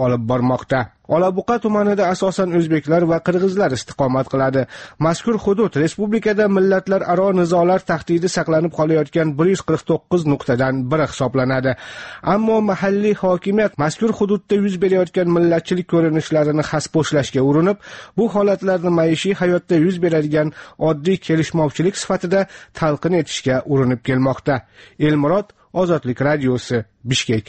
bildirmoqda. Olabuqa tumanida asosan o'zbeklar va qirg'izlar istiqomat qiladi. Mazkur hudud respublikada millatlararo nizolar tahdidi saqlanib qolayotgan bir yuz qirq to'qqiz nuqtadan biri hisoblanadi. Ammo mahalliy hokimiyat mazkur hududda yuz berayotgan millatchilik ko'rinishlarini xaspo'shlashga urinib, bu holatlarni maishiy hayotda yuz beradigan oddiy kelishmovchilik sifatida talqin etishga urinib kelmoqda. Elmurod, Ozodlik radiosi, Bishkek.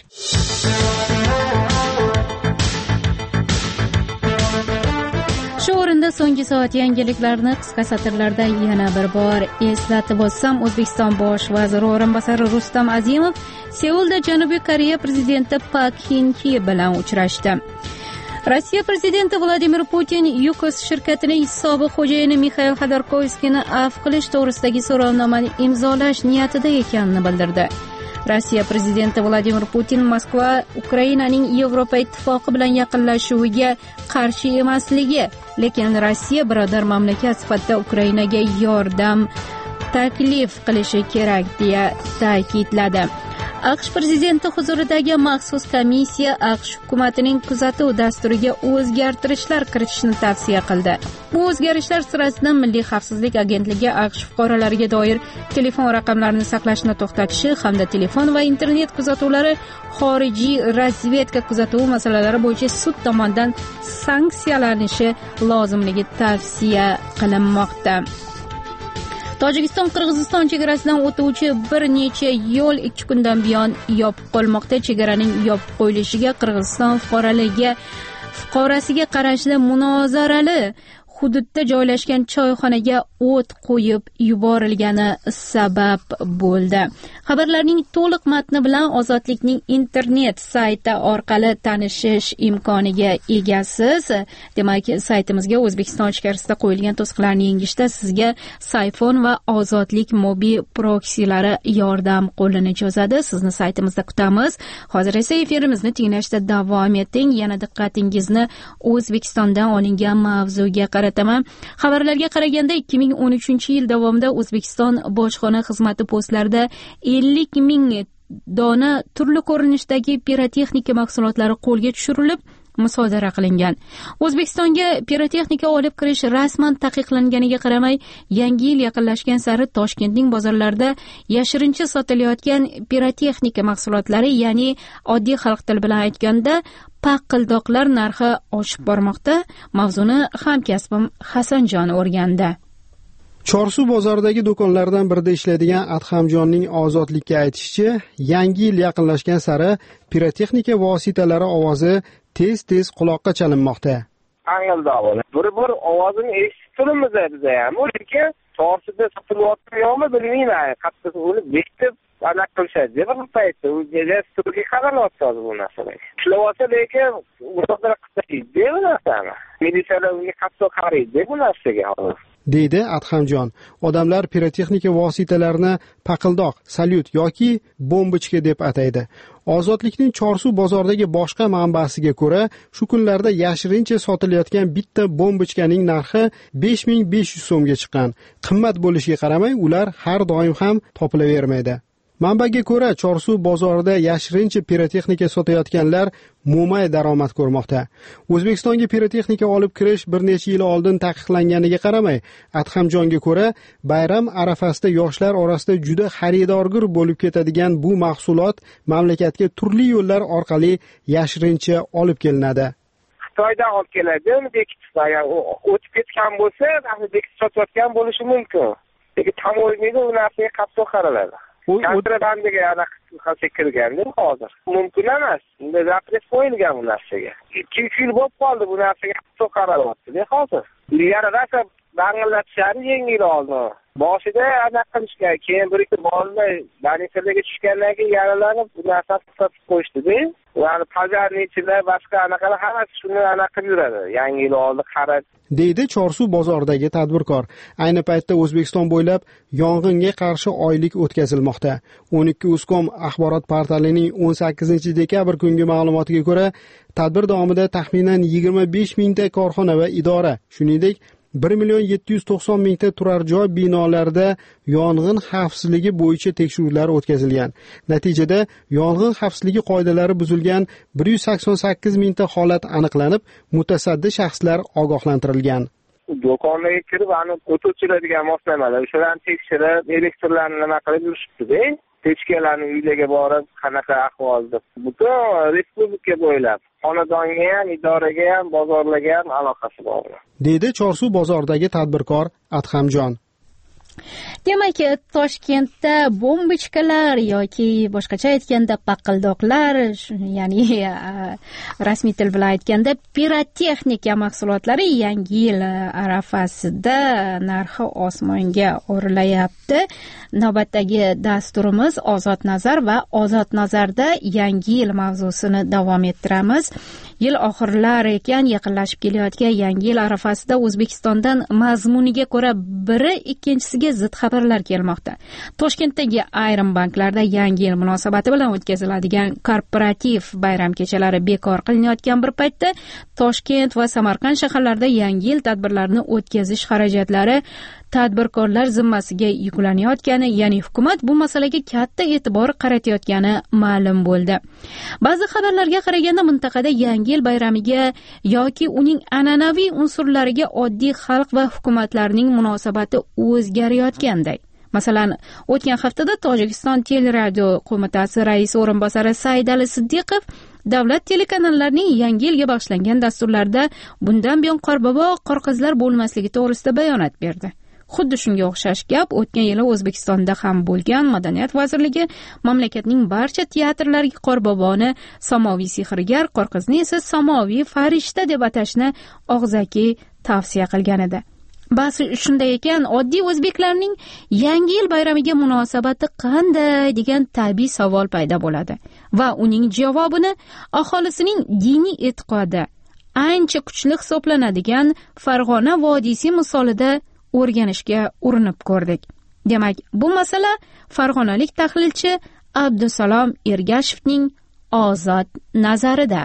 Shu o'rinda so'nggi soat yangiliklarni qisqa satrlarda yana bir bor eslatib o'tsam, O'zbekiston bosh vaziri o'rinbosari Rustam Azimov Seulda Janubiy Koreya prezidenti Pak Hin-hye bilan uchrashdi. Rossiya prezidenti Vladimir Putin Yukos shirkatining sobiq xo'jayini Mixail Xodorkovskiyni afv qilish to'g'risidagi so'rovnomani imzolash niyatida ekanini bildirdi. Rossiya prezidenti Vladimir Putin Moskva Ukrainaning Yevropa ittifoqi bilan yaqinlashuviga qarshi emasligi, lekin Rossiya birodar mamlakat sifatida Ukrainaga yordam taklif qilishi kerak deya ta'kidladi. AQSh prezidenti huzuridagi maxsus komissiya AQSh hukumatining kuzatuv dasturiga o'zgartirishlar kiritishni tavsiya qildi. Bu o'zgarishlar sirasida Milliy xavfsizlik agentligi AQSh fuqarolariga doir telefon raqamlarini saqlashni to'xtatishi hamda telefon va internet kuzatuvlari xorijiy razvedka kuzatuvi masalalari bo'yicha sud tomonidan sanksiyalanishi lozimligi tavsiya qilinmoqda. Tojikiston Qirg'iziston chegarasidan o'tuvchi bir necha yo'l ikki kundan buyon yopib qo'yilmoqda. Chegaraning yopib qo'yilishiga Qirg'iziston fuqaroligiga fuqarosiga qarashli munozarali hududda joylashgan choyxonaga o't qo'yib yuborilgani sabab bo'ldi. Xabarlarning to'liq matni bilan Ozodlikning internet sayti orqali tanishish imkoniga egasiz. Demak, saytimizga O'zbekiston ichkarisida qo'yilgan to'siqlarni yengishda sizga Sayfon va Ozodlik mobil proksilari yordam qo'lini cho'zadi. Sizni saytimizda kutamiz. Hozir esa efirimizni tinglashda davom eting. Yana diqqatingizni O'zbekistondan olingan mavzuga qarataman. Xabarlarga qaraganda ikki ming o'n uchinchi yil davomida O'zbekiston bojxona xizmati postlarida ellik ming dona turli ko'rinishdagi pirotexnika mahsulotlari qo'lga tushirilib musodara qilingan. O'zbekistonga pirotexnika olib kirish rasman taqiqlanganiga qaramay, yangi yil yaqinlashgan sari Toshkentning bozorlarida yashirincha sotilayotgan pirotexnika mahsulotlari, ya'ni oddiy xalq tili bilan aytganda paqildoqlar narxi oshib bormoqda. Mavzuni hamkasbim Hasanjon o'rgandi. Chorsu bozoridagi do'konlardan birida ishlaydigan Adhamjonning Ozodlikka aytishicha, yangi yil yaqinlashgan sari pirotexnika vositalari ovozi tez-tez quloqqa chalinmoqda. Angildagi bir-bir ovozini eshitib turibmiz biza ham. Lekin Chorsida sotilayotgan yo'qmi bilmayman. Qattiq bo'lib bekitib aniq qilishadi. Bir paytda u yerga turga qaralyapti bu narsalar. Ishlayotsa lekin uzoqda qilishdi bu narsani. Militsiyalar unga qattiq qaraydi bu narsaga hozir. deydi Adhamjon. Odamlar pirotexnika vositalarini paqildoq, salyut yoki bombochka deb ataydi. Ozodlikning Chorsu bozoridagi boshqa manbasiga ko'ra, shu kunlarda yashirincha sotilayotgan bitta bombochkaning narxi besh ming besh yuz so'mga chiqqan. Qimmat bo'lishiga qaramay, ular har doim ham topilavermaydi. Manbaga ko'ra, Chorsu bozorida yashirincha pirotexnika sotayotganlar mo'may daromad ko'rmoqda. O'zbekistonga pirotexnika olib kirish bir necha yil oldin taqiqlanganiga qaramay, Adhamjonga ko'ra, bayram arafasida yoshlar orasida juda xaridorgir bo'lib ketadigan bu mahsulot mamlakatga turli yo'llar orqali yashirincha olib kelinadi. Xitoydan olib keladi, uni bekitib, o'tib ketgan bo'lsa, bekitib sotayotgan bo'lishi mumkin. Lekin tamoyilda u narsaga qattiq qaraladi. Kontrabandaga aniq qilsa kirganda hozir mumkin emas. Unda zapret qo'yilgan bu narsaga. ikki uch yil bo'lib qoldi bu narsaga qattiq qaralyapti. Hozir yana rasa dang'illatishari yengil oldi. Boshida aniq qilishgan, keyin bir ikki bolalar banikalarga tushgandan keyin yaralanib bu narsani sotib qo'yishdi-da. Ular pazarnichilar boshqa anaqalar hammasi shuni aniq qilib yuradi. Yangi yil oldi qarab deydi Chorsu bozoridagi tadbirkor. Ayni paytda O'zbekiston bo'ylab yong'inga qarshi oylik o'tkazilmoqda. o'n ikki Uzcom axborot portalining o'n sakkizinchi dekabr kungi ma'lumotiga ko'ra, tadbir davomida taxminan yigirma besh mingta korxona va idora, shuningdek bir million yetti yuz to'qson mingta turar joy binolarida yong'in xavfsizligi bo'yicha tekshiruvlar o'tkazilgan. Natijada yong'in xavfsizligi qoidalari buzilgan bir yuz sakson sakkiz mingta holat aniqlanib, mutasaddi shaxslar ogohlantirilgan. Do'konlarga kirib, ani o't o'chiradigan moslamalar, o'shalarni tekshirib, elektrlarni nima qilib yurishibdi-da. Techkalarning uylariga borib, qanaqa ahvolda. Butun respublika bo'ylab xonadonga ham, idoraga ham, bozorlarga ham aloqasi bor. Deydi Chorsu bozoridagi tadbirkor Adhamjon. Demak, Toshkentda bombochkalar yoki boshqacha aytganda paqildoqlar, ya'ni rasmiy til bilan aytganda pirotexnika mahsulotlari Yangi yil arafasida narxi osmonga o'rilayapti. Navbatdagi dasturimiz Ozod nazar va Ozod nazarda Yangi yil mavzusini davom ettiramiz. Yil oxirlari ekan, yaqinlashib kelayotgan Yangi yil arafasida O'zbekistondan mazmuniga ko'ra biri ikkinchisiga zid xabarlar kelmoqda. Toshkentdagi ayrim banklarda Yangi yil munosabati bilan o'tkaziladigan korporativ bayram kechalari bekor qilinayotgan bir paytda Toshkent va Samarqand shaharlarida Yangi yil tadbirlarini o'tkazish xarajatlari tadbirkorlar zimmasiga yuklanayotgani, ya'ni hukumat bu masalaga katta e'tibor qaratayotgani ma'lum bo'ldi. Ba'zi xabarlarga qaraganda mintaqada Yangi yil bayramiga yoki uning an'anaviy unsurlariga oddiy xalq va hukumatlarning munosabati o'zgarayotganday. Masalan, o'tgan haftada Tojikiston teleradio qo'mitasi raisi o'rinbosari Saidali Siddiqov davlat telekanallarining Yangi yilga bag'ishlangan dasturlarida bundan buyon qorbobo, qorqizlar bo'lmasligi to'g'risida bayonot berdi. Xuddi shunga o'xshash gap o'tgan yili O'zbekistonda ham bo'lgan. Madaniyat vazirligi mamlakatning barcha teatrlariga qorboboni samoviy sehrgar, qorqizni esa samoviy farishta deb atashni og'zaki tavsiya qilgan edi. Bas shunday ekan, oddiy o'zbeklarning Yangi yil bayramiga munosabati qanday degan tabiiy savol paydo bo'ladi va uning javobini aholisining diniy e'tiqodi ancha kuchli hisoblanadigan Farg'ona vodiysi misolida o'rganishga urinib ko'rdik. Demak, bu masala farg'onalik tahlilchi Abdusalom Ergashevning Ozod nazarida.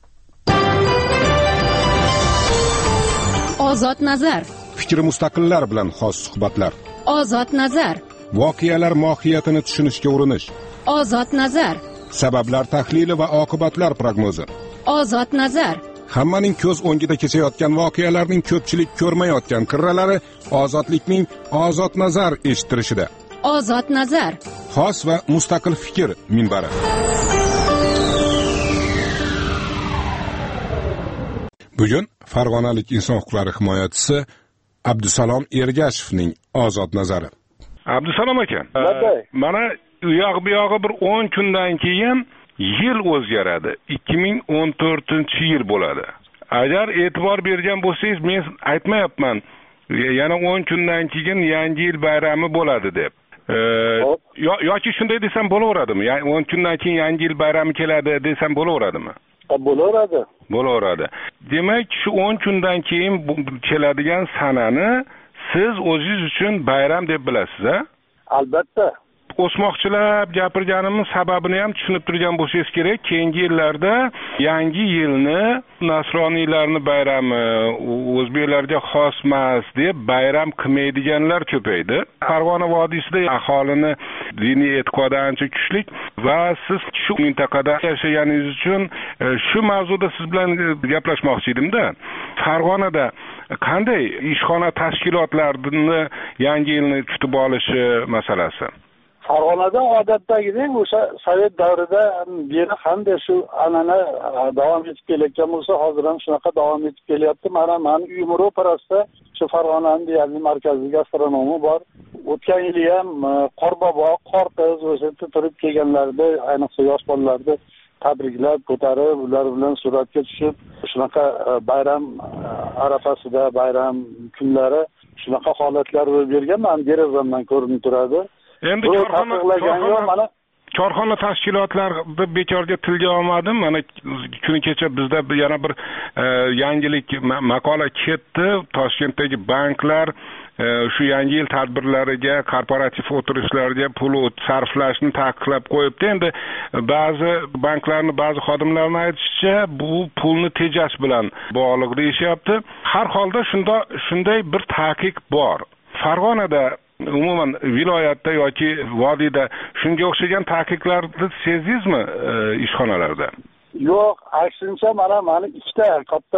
Ozod nazar. Fikri mustaqillar bilan xos suhbatlar. Ozod nazar. Voqealar mohiyatini tushunishga urinish. Ozod nazar. Sabablar tahlili va oqibatlar prognozi. Ozod nazar. Hammaning ko'z o'ngida kechayotgan voqealarning ko'pchilik ko'rmayotgan qirralari ozodlikning ozod nazar eshittirishida. Ozod nazar. Xos va mustaqil fikr minbari. Bugun farg'onalik inson huquqlari himoyachisi Abdusalom Ergashevning Ozod nazari. Abdusalom aka, mana u yoq bu yog'i bir o'n kundan keyin yil o'zgaradi. ikki ming o'n to'rtinchi yil bo'ladi. Agar e'tibor bergan bo'lsangiz, men aytmayapman, yana o'n kundan keyin Yangi yil bayrami bo'ladi deb. Yoki shunday desam bo'laveradimi? Ya'ni o'n kundan keyin Yangi yil bayrami keladi desam bo'laveradimi? Bo'laveradi. Bo'laveradi. Demak, shu o'n kundan keyin keladigan sanani siz o'zingiz uchun bayram deb bilasiz, a? Albatta. O'smoqchilab gapirganimiz sababini ham tushunib turgan bo'lsangiz kerak. Keyingi yillarda Yangi yilni nasroniylarning bayrami, o'zbeklarga xos emas deb bayram qilmaydiganlar ko'paydi. Farg'ona vodiysida aholini diniy e'tiqodi ancha kuchli va siz shu mintaqada yashaganingiz uchun shu mavzuda siz bilan gaplashmoqchi edimda. Farg'onada qanday ishxona tashkilotlarini Yangi yilni kutib olishi masalasi? Farg'onada odatdagidek o'sha Sovet davrida beri qanday shu an'ana davom etib kelayotgan bo'lsa, hozir ham shunaqa davom etib kelyapti. Mana meni uyim ro'parasida shu Farg'onaning deyarli markaziy gastronomi bor. O'tgan yili ham qorbobo, qorqiz o'sha turib kelganlarda, ayniqsa yosh bolalarni tabriklab, ko'tarib, ular bilan suratga tushib, shunaqa bayram arafasida, bayram kunlari shunaqa holatlar ro'y bergan. Men derazamdan ko'rinib turadi. Endi korxona korxona tashkilotlarni bekorga tilga olmadim. Mana kuni kecha bizda yana bir yangilik maqola ketdi. Toshkentdagi banklar shu yangi yil tadbirlariga, korporativ o'tirishlarga pul sarflashni taqiqlab qo'yibdi. Endi ba'zi banklarning ba'zi xodimlarining aytishicha, bu pulni tejash bilan bog'liq deyishyapti. Har holda shunda shunday bir taqiq bor. Farg'onada umuman viloyatda yoki vodiyda shunga o'xshagan taqiqlarni sezdingizmi ishxonalarda? Yo'q, aksincha mana mani ikkita katta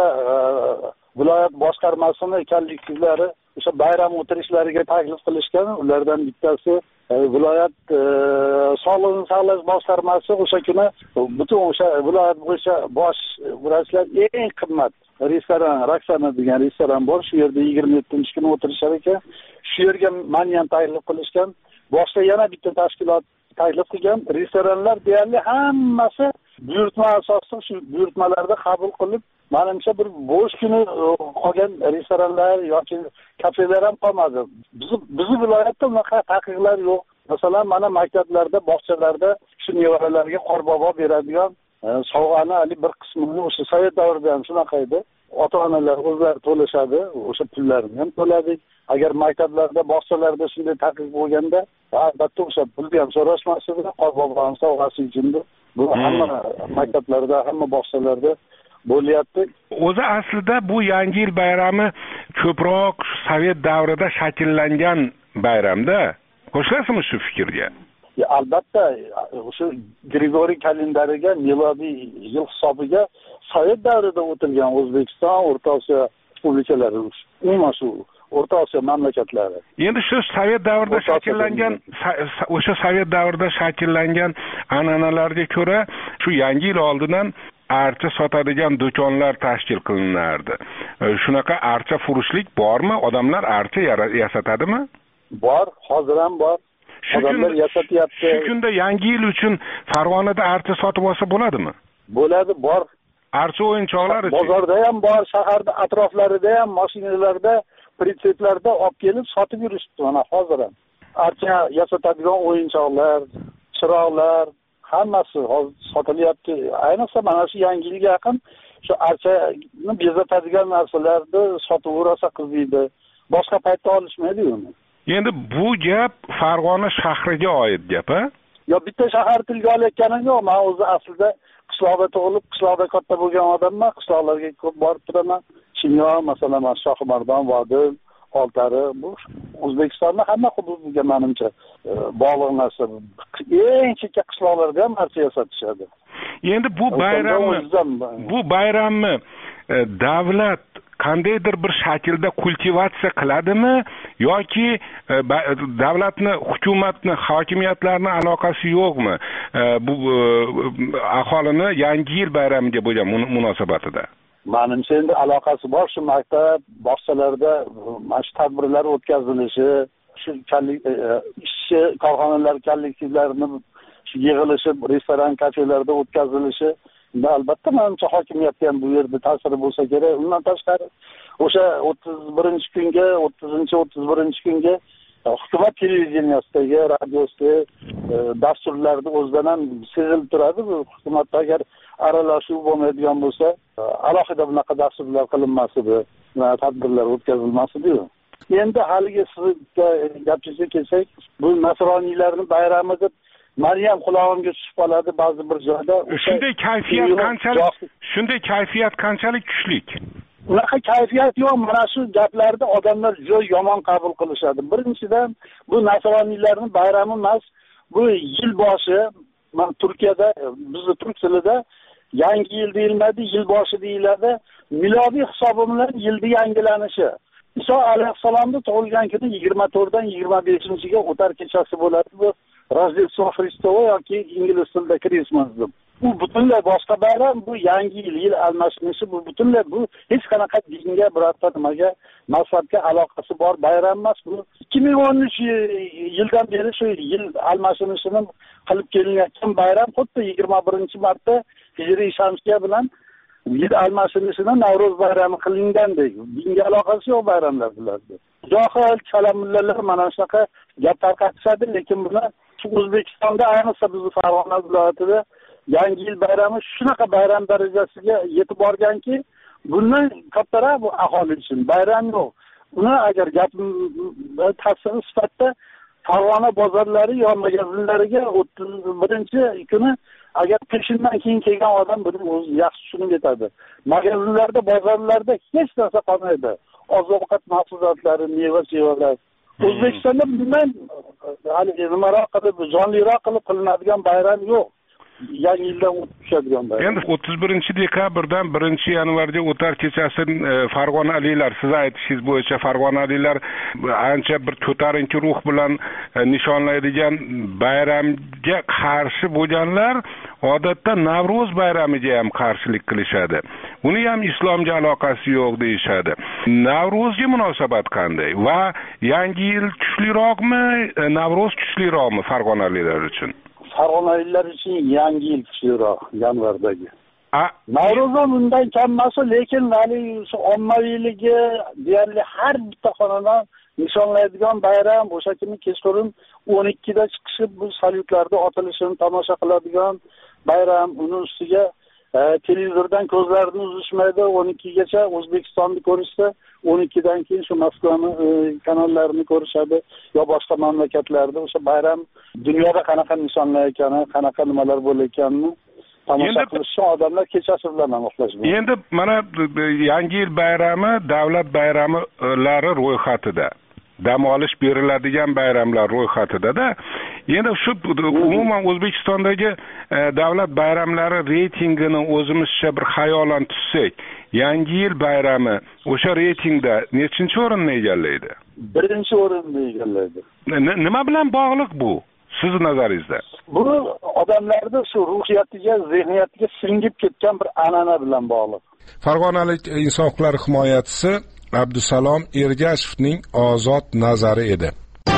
viloyat boshqarmasini kollektivlari o'sha bayram o'tirishlariga taklif qilishgan. Ulardan bittasi viloyat sog'liqni saqlash boshqarmasi o'sha kuni butun o'sha viloyat bo'yicha bosh vrachlar eng qimmat restoran, Raksana degan restoran bor. Shu yerda yigirma yettinchi kuni o'tirishar ekan. Shu yerga meni ham taklif qilishgan. Boshqa yana bitta tashkilot taklif qilgan. Restoranlar deyarli hammasi buyurtma asosida shu buyurtmalarda qabul qilib, menimcha bir bo'sh kuni qolgan restoranlar yoki kafelar ham qolmadi. Biz biz viloyatda unaqa taqiqlar yo'q. Masalan, mana maktablarda, bog'chalarda shu nevaralarga qorbobo beradigan sovg'ani ali bir qismini o'sha sovet davrida ham shunaqa edi. Ota-onalar o'zlari to'lashadi, o'sha pullarni ham to'ladik. Agar maktablarda, bog'chalarda shunday taqiq bo'lganda, albatta o'sha pulni ham so'rashmasdi, qorboboni sovg'asi uchun. Bu hamma maktablarda, hamma bog'chalarda bo'lyapti. O'zi aslida bu yangi yil bayrami ko'proq sovet davrida shakllangan bayramda. Qo'shilasizmi shu fikrga? Ya, albatta, o'sha Grigoriy kalendariga, milodiy yil hisobiga sovet davrida o'tilgan O'zbekiston, O'rta Osiyo respublikalari, umuman shu O'rta Osiyo mamlakatlari. Endi shu sovet davrida shakllangan o'sha sovet davrida shakllangan an'analarga ko'ra, shu yangi yil oldidan archa sotadigan do'konlar tashkil qilinardi. Shunaqa archa furushlik bormi? Odamlar archa yasatadimi? Bor, hozir ham bor. Odamlar yasatyapti. Shu kunda yangi yil uchun Farg'onada archa sotib olsa bo'ladimi? Bo'ladi, bor. Archa o'yinchoqlari bozorda ham bor, shaharda atroflarida ham, mashinalarda, pritseplarda olib kelib sotib yurishdi mana hozir ham. Archa yasatadigan o'yinchoqlar, chiroqlar hammasi hozir sotilyapti. Ayniqsa mana shu yangi yilga yaqin shu archani bezatadigan narsalarni sotib o'rasa qiziydi. Boshqa paytda olishmaydi uni. Endi bu gap Farg'ona shahriga oid gap-a? Yo, bitta shahar tilga olayotganim yo'q. Men o'zi aslida qishloqda tug'ilib, qishloqda katta bo'lgan odamman. Qishloqlarga ko'p borib turaman. Chimyon, masalan, Shohimardon, Vodil, Oltari, bu O'zbekistonning hamma hududiga menimcha bog'liq narsa. Eng chekka qishloqlarda ham archa yasatishadi. Endi bu bayramni bu bayramni davlat qandaydir bir shaklda kultivatsiya qiladimi yoki davlatni, hukumatni, hokimiyatlarning aloqasi yo'qmi bu aholini yangi yil bayramiga bo'lgan munosabatida? Menimcha endi aloqasi bor. Shu maktab, bog'chalarda mana shu tadbirlar o'tkazilishi, shu ishchi korxonalar kollektivlarining yig'ilishi, restoran, kafelarda o'tkazilishi, albatta menimcha hokimiyatga ham bu yerda ta'siri bo'lsa kerak. Undan tashqari o'sha o'ttiz birinchi kunga, o'ttizinchi o'ttiz birinchi kunga hukumat televideniyasidagi, radiosidagi dasturlarda o'zidan ham sezilib turadi. Bu hukumatda agar aralashuv bo'lmaydigan bo'lsa, alohida bunaqa dasturlar qilinmasdi, tadbirlar o'tkazilmasdi. Endi haligi sizga gapingizga kelsak, bu nasroniylarning bayrami deb Maryam qulog'imga tushib qoladi ba'zi bir joyda. Shunday kayfiyat qanchalik, shunday kayfiyat qanchalik kuchli? Unaqa kayfiyat yo'q. Mana shu gaplarda odamlar juda yomon qabul qilishadi. Birinchidan, bu nasroniylarning bayrami emas, bu yil boshi. Men Turkiyada, bizning turk tilida yangi yil deyilmaydi, yil boshi deyiladi. Milodiy hisobi bilan yilning yangilanishi. Iso alayhissalomning tug'ilgan kuni yigirma to'rtdan yigirma beshinchiga o'tar kechasi bo'ladi. Bu Rojdestvo Xristovo yoki ingliz tilida Christmas deb. Bu butunlay boshqa bayram, bu yangi yil, yil almashinishi, bu butunlay bu hech qanaqa dinga, birorta nimaga, mazhabga aloqasi bor bayram emas. Bu ikki ming o'n uch yildan beri shu yil almashinishini qilib kelinayotgan bayram, xuddi yigirma birinchi martda hijriy shamsiya bilan yil almashinishini Navro'z bayrami qilingandek. Dinga aloqasi yo'q bayramlar bularda. johil kalamullalar mana shunaqa gap tarqatishadi, lekin buni O'zbekistonda, ayniqsa bizning Farg'ona viloyatida Yangi yil bayrami shunaqa bayram darajasiga yetib borganki, bundan kattaroq bu aholi uchun bayram yo'q. Uni agar gap tafsiri sifatida Farg'ona bozorlari yo magazinlariga o'ttiz birinchi kuni agar peshindan keyin kelgan odam buni o'zi yaxshi tushunib yetadi. Magazinlarda, bozorlarda hech narsa qolmaydi. Oziq-ovqat mahsulotlari, meva-chevalar. O'zbekistonda bundan hali nimaroq qilib, jonliroq qilib qilinadigan bayram yo'q. Yangi yildan o'tib tushadigan bayram. Endi o'ttiz birinchi dekabrdan birinchi yanvarga o'tar kechasi farg'onaliklar, siz aytishingiz bo'yicha farg'onaliklar ancha bir ko'tarinki ruh bilan nishonlaydigan bayramga qarshi bo'lganlar odatda Navro'z bayramiga ham qarshilik qilishadi. Uni ham islomga aloqasi yo'q deyishadi. Navro'zga munosabat qanday va Yangi yil kuchliroqmi, Navro'z kuchliroqmi farg'onaliklar uchun? Farg'onaliklar uchun Yangi yil kuchliroq yanvardagi. Navro'z ham undan kam emas, lekin hali ommaviyligi deyarli har bitta xonadon nishonlaydigan bayram, o'sha kuni kechqurun o'n ikkida chiqishib bu salyutlarda otilishini tomosha qiladigan bayram. Uni ustiga e, televizordan ko'zlarini uzishmaydi, o'n ikkigacha O'zbekistonni ko'rishsa, o'n ikkidan keyin shu Moskvani e, kanallarini ko'rishadi yo boshqa mamlakatlarda o'sha bayram dunyoda qanaqa nishonlayotgani, qanaqa nimalar bo'layotganini tomosha qilish uchun odamlar kechasi bilan ham uxlashmaydi. Endi mana Yangi yil bayrami davlat bayramlari ro'yxatida. Dam olish beriladigan bayramlar ro'yxatida-da. Endi shu umuman O'zbekistondagi e, davlat bayramlari reytingini o'zimizcha bir xayolan tuzsak, Yangi yil bayrami o'sha reytingda nechinchi o'rinni egallaydi? Birinchi o'rinni egallaydi. Nima bilan bog'liq bu? Siz nazaringizda? Bu odamlarda shu ruhiyatiga, zehniyatiga singib ketgan bir an'ana bilan bog'liq. Farg'onalik inson huquqlari himoyachisi Abdusalom Ergashevning ozod nazari edi.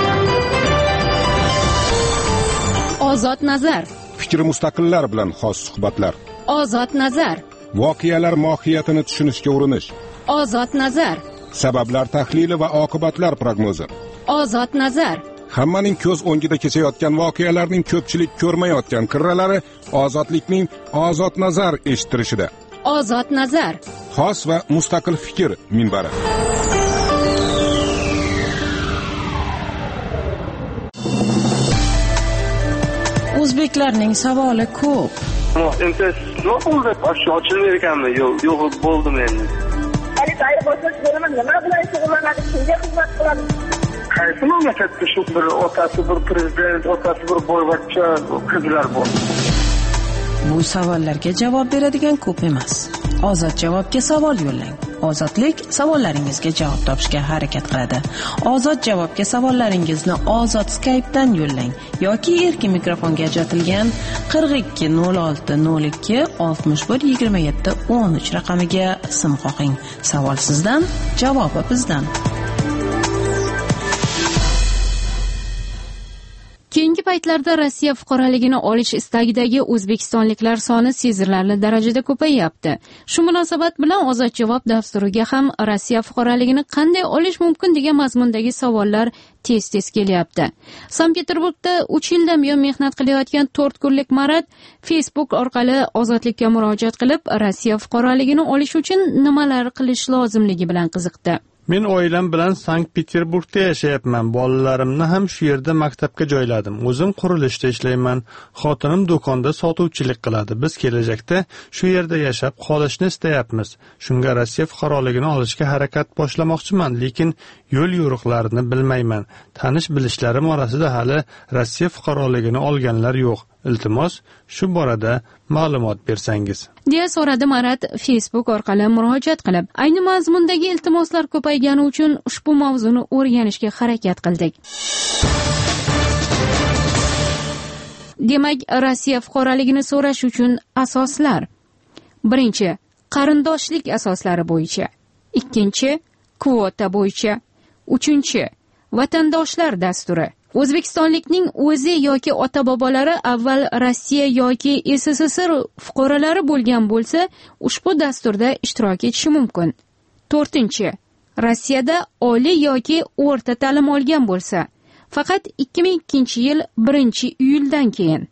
Ozod nazar. Fikri mustaqillar bilan xos suhbatlar. Ozod nazar. Voqealar mohiyatini tushunishga urinish. Ozod nazar. Sabablar tahlili va oqibatlar prognozi. Ozod nazar. Hammaning ko'z o'ngida kechayotgan voqealarning ko'pchilik ko'rmayotgan qirralari ozodlikning ozod nazar eshittirishida. Ozod nazar. Xos va mustaqil fikr minbari. O'zbeklarning savoli ko'p. Endi nima bo'ldi? Ochilmay ekanmi? Yo'q, yo'q bo'ldim endi. Hali tayyor bo'lsangiz bo'laman. Nima bilan shug'ullanadi? Kimga xizmat qiladi? Qaysi mamlakatda shu bir otasi bir prezident, otasi bir boyvachcha qizlar bor? Bu savollarga javob beradigan ko'p emas. Ozod javobga savol yo'llang. Ozodlik savollaringizga javob topishga harakat qiladi. Ozod javobga savollaringizni Ozod Skype'dan yo'llang yoki erkin mikrofonga ajratilgan qirq ikki nol olti nol ikki oltmish bir yigirma yetti o'n uch raqamiga sim qo'ying. Savol sizdan, javobi bizdan. Keyingi paytlarda Rossiya fuqaroligini olish istagidagi o'zbekistonliklar soni sezilarli darajada ko'payyapti. Shu munosabat bilan Ozod javob dasturiga ham Rossiya fuqaroligini qanday olish mumkin degan mazmundagi savollar tez-tez kelyapti. Sankt-Peterburgda uch yildan buyon mehnat qilayotgan to'rt kunlik Marat Facebook orqali ozodlikka murojaat qilib, Rossiya fuqaroligini olish uchun nimalar qilish lozimligi bilan qiziqdi. Men oilam bilan Sankt-Peterburgda yashayapman. Bolalarimni ham shu yerda maktabga joyladim. O'zim qurilishda ishlayman. Xotinim do'konda sotuvchilik qiladi. Biz kelajakda shu yerda yashab qolishni istayapmiz. Shunga Rossiya fuqaroligini olishga harakat boshlamoqchiman, lekin yo'l yo'riqlarini bilmayman. Tanish bilishlarim orasida hali Rossiya fuqaroligini olganlar yo'q. Iltimos, shu borada ma'lumot bersangiz, deya so'radi Marat Facebook orqali murojaat qilib. Ayni mazmundagi iltimoslar ko'paygani uchun ushbu mavzuni o'rganishga harakat qildik. Demak, Rossiya fuqaroligini so'rash uchun asoslar: birinchi, qarindoshlik asoslari bo'yicha; ikkinchi, kvota bo'yicha; uchinchi, vatandoshlar dasturi. O'zbekistonlikning o'zi yoki ota-bobolari avval Rossiya yoki S S S R fuqarolari bo'lgan bo'lsa, ushbu dasturda ishtirok etishi mumkin. to'rtinchi, Rossiyada oliy yoki o'rta ta'lim olgan bo'lsa, faqat ikki ming ikkinchi yil birinchi iyuldan keyin.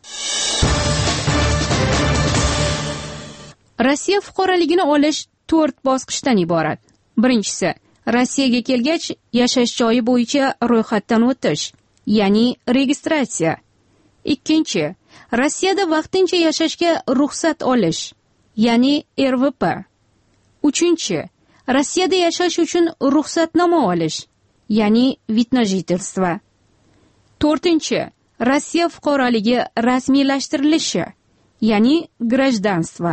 Rossiya fuqaroligini olish to'rt bosqichdan iborat. Birinchisi, Rossiyaga kelgach yashash joyi bo'yicha ro'yxatdan o'tish, ya'ni registratsiya. Ikkinchi, Rossiyada vaqtincha yashashga ruxsat olish, ya'ni R V P. Uchinchi, Rossiyada yashash uchun ruxsatnoma olish, ya'ni вид на жительство. To'rtinchi, Rossiya fuqaroligi rasmiylashtirilishi, ya'ni гражданство.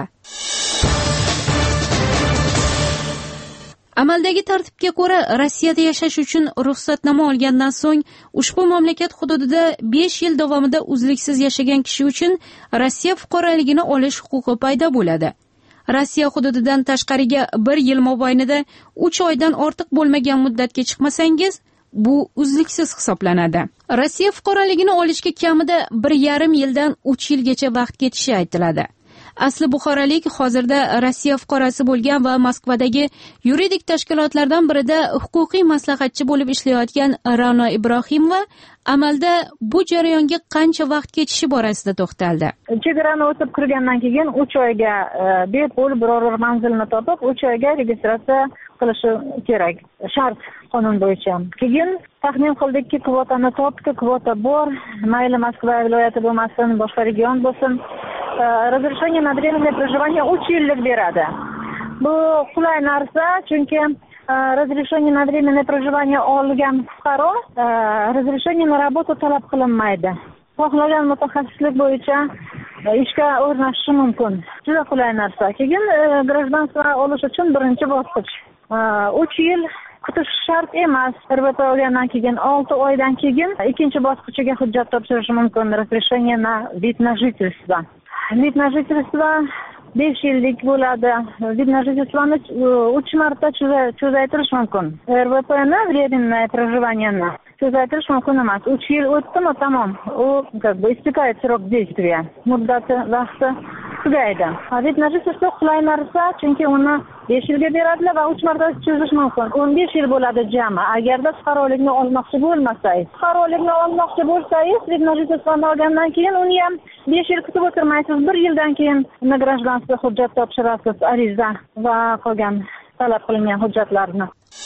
Amaldagi tartibga ko'ra, Rossiyada yashash uchun ruxsatnoma olgandan so'ng ushbu mamlakat hududida besh yil davomida uzluksiz yashagan kishi uchun Rossiya fuqaroligini olish huquqi paydo bo'ladi. Rossiya hududidan tashqariga bir yil mobaynida uch oydan ortiq bo'lmagan muddatga chiqmasangiz, bu uzluksiz hisoblanadi. Rossiya fuqaroligini olishga kamida bir yarim yildan uch yilgacha vaqt ketishi aytiladi. Asli buxorolik hozirda Rossiya fuqarosi bo'lgan va Moskvadagi yuridik tashkilotlardan birida huquqiy maslahatchi bo'lib ishlayotgan Ra'no Ibrohimova amalda bu jarayonga qancha vaqt ketishi borasida to'xtaldi. Chegarani o'tib kirgandan keyin uch oyga bepul biror manzilni topib, uch oyga registratsiya qilishi kerak. Shart qonun bo'yicha. Keyin taxmin qildikki, kvotani topdi, kvota bor, mayli Moskva viloyati bo'lmasin, boshqa region bo'lsin. Разрешение на временное проживание uch yillik beradi. Bu qulay narsa, chunki разрешение на временное проживание olgan fuqaro разрешение на работу talab qilinmaydi. Xohlagan mutaxassislik bo'yicha ishga o'rnashishi mumkin. Juda qulay narsa. Keyin гражданство olish uchun birinchi bosqich uch yil kutish shart emas. R V P olgandan keyin olti oydan keyin ikkinchi bosqichiga hujjat topshirish mumkin. Разрешение на вид на жительство. Вид на жительство besh yillik bo'ladi. Вид на жительствоni uch marta cho'zaytirish mumkin. R V P'ni временное проживаниеni cho'zaytirish mumkin emas. uch yil o'tdimi, tamom. U как бы истекает срок действия. Muddati vaqti tugaydi. Вид на жительство qulay narsa, chunki uni besh yilga beradilar va uch marta cho'zish mumkin. o'n besh yil bo'ladi jami. Agarda fuqarolikni olmoqchi bo'lmasangiz, fuqarolikni olmoqchi bo'lsangiz, вид на жительствоni olgandan keyin uni ham besh yil kutib o'tirmaysiz. bir yildan keyin гражданство hujjat topshirasiz, ariza va qolgan talab qilingan hujjatlarni.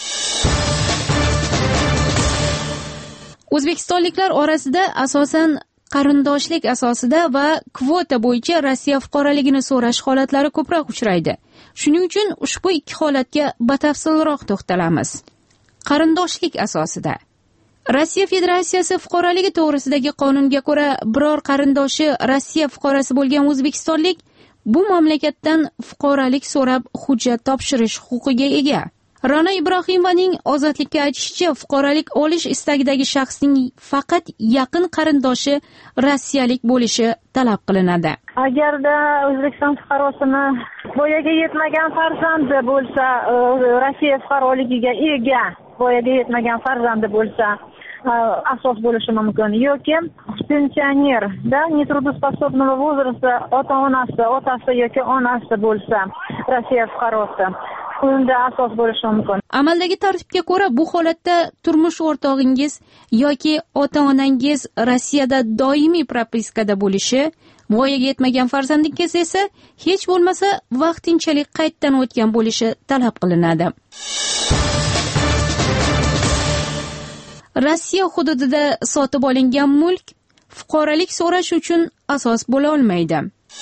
O'zbekistonliklar orasida asosan qarindoshlik asosida va kvota bo'yicha Rossiya fuqaroligini so'rash holatlari ko'proq uchraydi. Shuning uchun ushbu ikki holatga batafsilroq to'xtalamiz. Qarindoshlik asosida Rossiya Federatsiyasi fuqaroligi to'g'risidagi qonunga ko'ra, biror qarindoshi Rossiya fuqarosi bo'lgan o'zbekistonlik bu mamlakatdan fuqarolik so'rab hujjat topshirish huquqiga ega. Ra'no Ibrohimovaning ozodlikka aytishicha, fuqarolik olish istagidagi shaxsning faqat yaqin qarindoshi rossiyalik bo'lishi talab qilinadi. Agarda O'zbekiston fuqarosini voyaga yetmagan farzandi bo'lsa, Rossiya fuqaroligiga ega voyaga yetmagan farzandi bo'lsa, asos bo'lishi mumkin. Yoki pensioner, da нетрудоспособного возраста ota-onasi, otasi yoki onasi bo'lsa, Rossiya fuqarosi unda asos bo'lishi mumkin. Amaldagi tartibga ko'ra, bu holatda turmush o'rtog'ingiz yoki ota-onangiz Rossiyada doimiy propiskada bo'lishi, voyaga yetmagan farzandingiz esa hech bo'lmasa vaqtinchalik qayddan o'tgan bo'lishi talab qilinadi. Rossiya hududida sotib olingan mulk fuqarolik so'rash uchun asos bo'la olmaydi.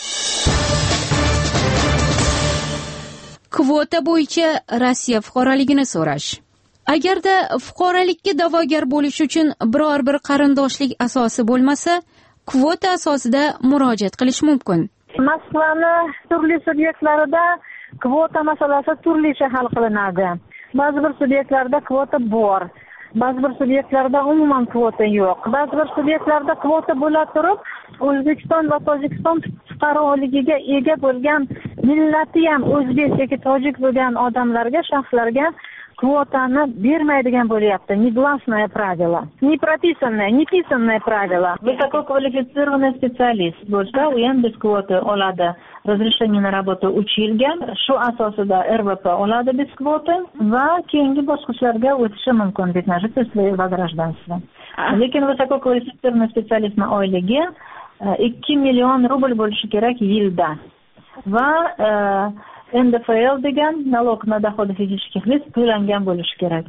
Kvota bo'yicha Rossiya fuqaroligini so'rash. Agarda fuqarolikka da'vogar bo'lish uchun biror bir qarindoshlik asosi bo'lmasa, kvota asosida murojaat qilish mumkin. Moskvani turli subyektlarida kvota masalasi turlicha hal qilinadi. Ba'zi bir subyektlarda kvota bor, ba'zi bir subyektlarda umuman kvota yo'q. Ba'zi bir subyektlarda kvota bo'la turib, O'zbekiston va Tojikiston fuqaroligiga ega bo'lgan millati ham o'zbek yoki tojik bo'lgan odamlarga, shaxslarga kvotani bermaydigan bo'lyapti. Негласное правило, не прописанное, не писанное правило. Высококвалифицированный специалист bo'lsa, u ham biz kvota oladi. Разрешение на работу uch yilga, shu asosida R V P oladi biz kvota va keyingi bosqichlarga o'tishi mumkin deb narsa va гражданство. Lekin высококвалифицированный специалистning oyligi ikki million rubl bo'lishi kerak yilda. Va N D F L degan налог на доходы физических лиц to'langan bo'lishi kerak.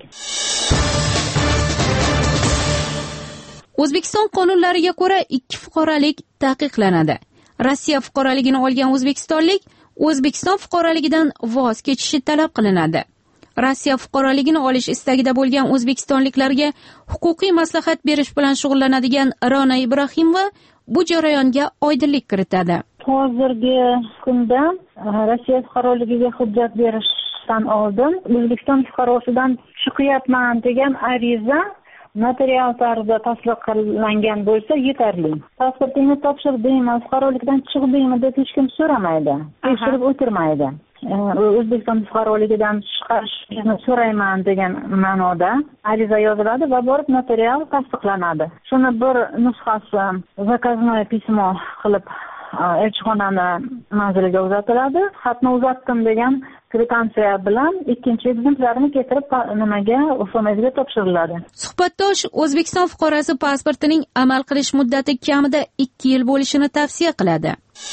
O'zbekiston qonunlariga ko'ra ikki fuqarolik taqiqlanadi. Rossiya fuqaroligini olgan o'zbekistonlik O'zbekiston fuqaroligidan voz kechishi talab qilinadi. Rossiya fuqaroligini olish istagida bo'lgan o'zbekistonliklarga huquqiy maslahat berish bilan shug'ullanadigan Rona Ibrohimova bu jarayonga oydinlik kiritadi. Hozirgi kunda Rossiya fuqaroligiga hujjat berishdan oldin O'zbekiston fuqarosidan chiqyapman degan ariza notarial tarzda tasdiqlangan bo'lsa yetarli. Pasportingizni topshirdingmi, fuqarolikdan chiqdingmi deb hech kim so'ramaydi, tekshirib o'tirmaydi. O'zbekiston fuqaroligidan chiqarishni so'rayman degan ma'noda ariza yoziladi va borib notarial tasdiqlanadi. Shuni bir nusxasi zaказное письмо qilib elchixonani manziliga uzatiladi. Xatni uzatdim degan kvitansiya bilan ikkinchi ekzemplarini keltirib nimaga F M S ga topshiriladi. Suhbatdosh O'zbekiston fuqarosi pasportining amal qilish muddati kamida ikki yil bo'lishini tavsiya qiladi.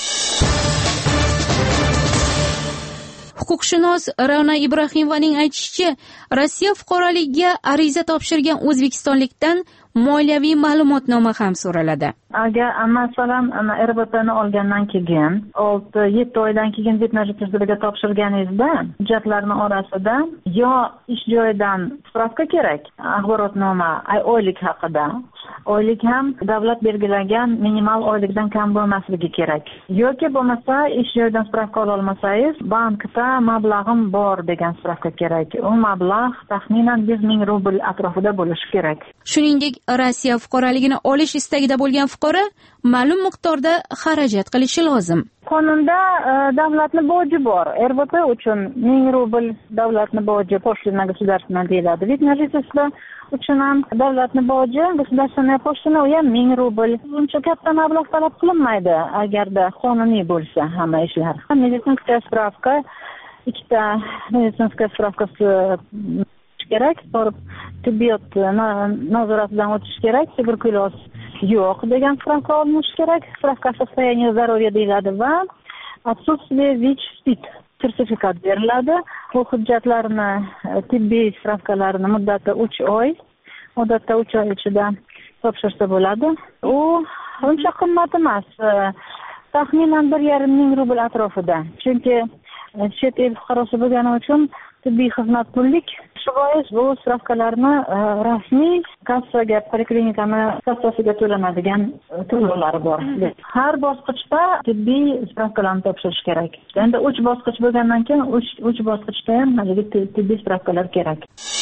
Huquqshunos Rona Ibrohimovaning aytishicha, Rossiya fuqaroligiga ariza topshirgan o'zbekistonlikdan moliyaviy ma'lumotnoma ham so'raladi. Agar masalan R V P ni olgandan keyin olti yetti oydan keyin deb narsalarga topshirganingizda hujjatlarning orasida yo ish joyidan spravka kerak, axborotnoma oylik haqida, oylik ham davlat belgilagan minimal oylikdan kam bo'lmasligi kerak. Yoki bo'lmasa ish joyidan spravka ola olmasangiz, bankda mablag'im bor degan spravka kerak. U mablag' taxminan yuz ming rubl atrofida bo'lishi kerak. Shuningdek, Rossiya fuqaroligini olish istagida bo'lgan fuqaro ma'lum miqdorda xarajat qilishi lozim. Qonunda davlatning boji bor. R V P uchun ming rubl davlatning boji, poshtina государственная deyiladi. Vид на жительство uchun ham davlatning boji, государственная poshtina u ham ming rubl. Uncha katta mablag' talab qilinmaydi agarda qonuniy bo'lsa hamma ishlar. Meditsinskaya spravka, ikkita meditsinskaya spravkasi kerak, borib tibbiyot nazoratidan o'tish kerak, tuberkuloz yo'q degan spravka olinish kerak. Spravka состояния здоровья deyiladi va отсутствие ВИЧ-СПИД sertifikat beriladi. Bu hujjatlarni, tibbiy spravkalarni muddati uch oy, odatda uch oy ichida topshirsa bo'ladi. U uncha qimmat emas, taxminan bir yarim ming rubl atrofida. Chunki chet el fuqarosi bo'lgani uchun tibbiy xizmat pullik. Shu bois bu spravkalarni rasmiy kassaga, poliklinikani kassasiga to'lanadigan to'lovlari bor. Har bosqichda tibbiy spravkalarni topshirish kerak. Endi uch bosqich bo'lgandan keyin uch bosqichda ham haligi tibbiy spravkalar kerak.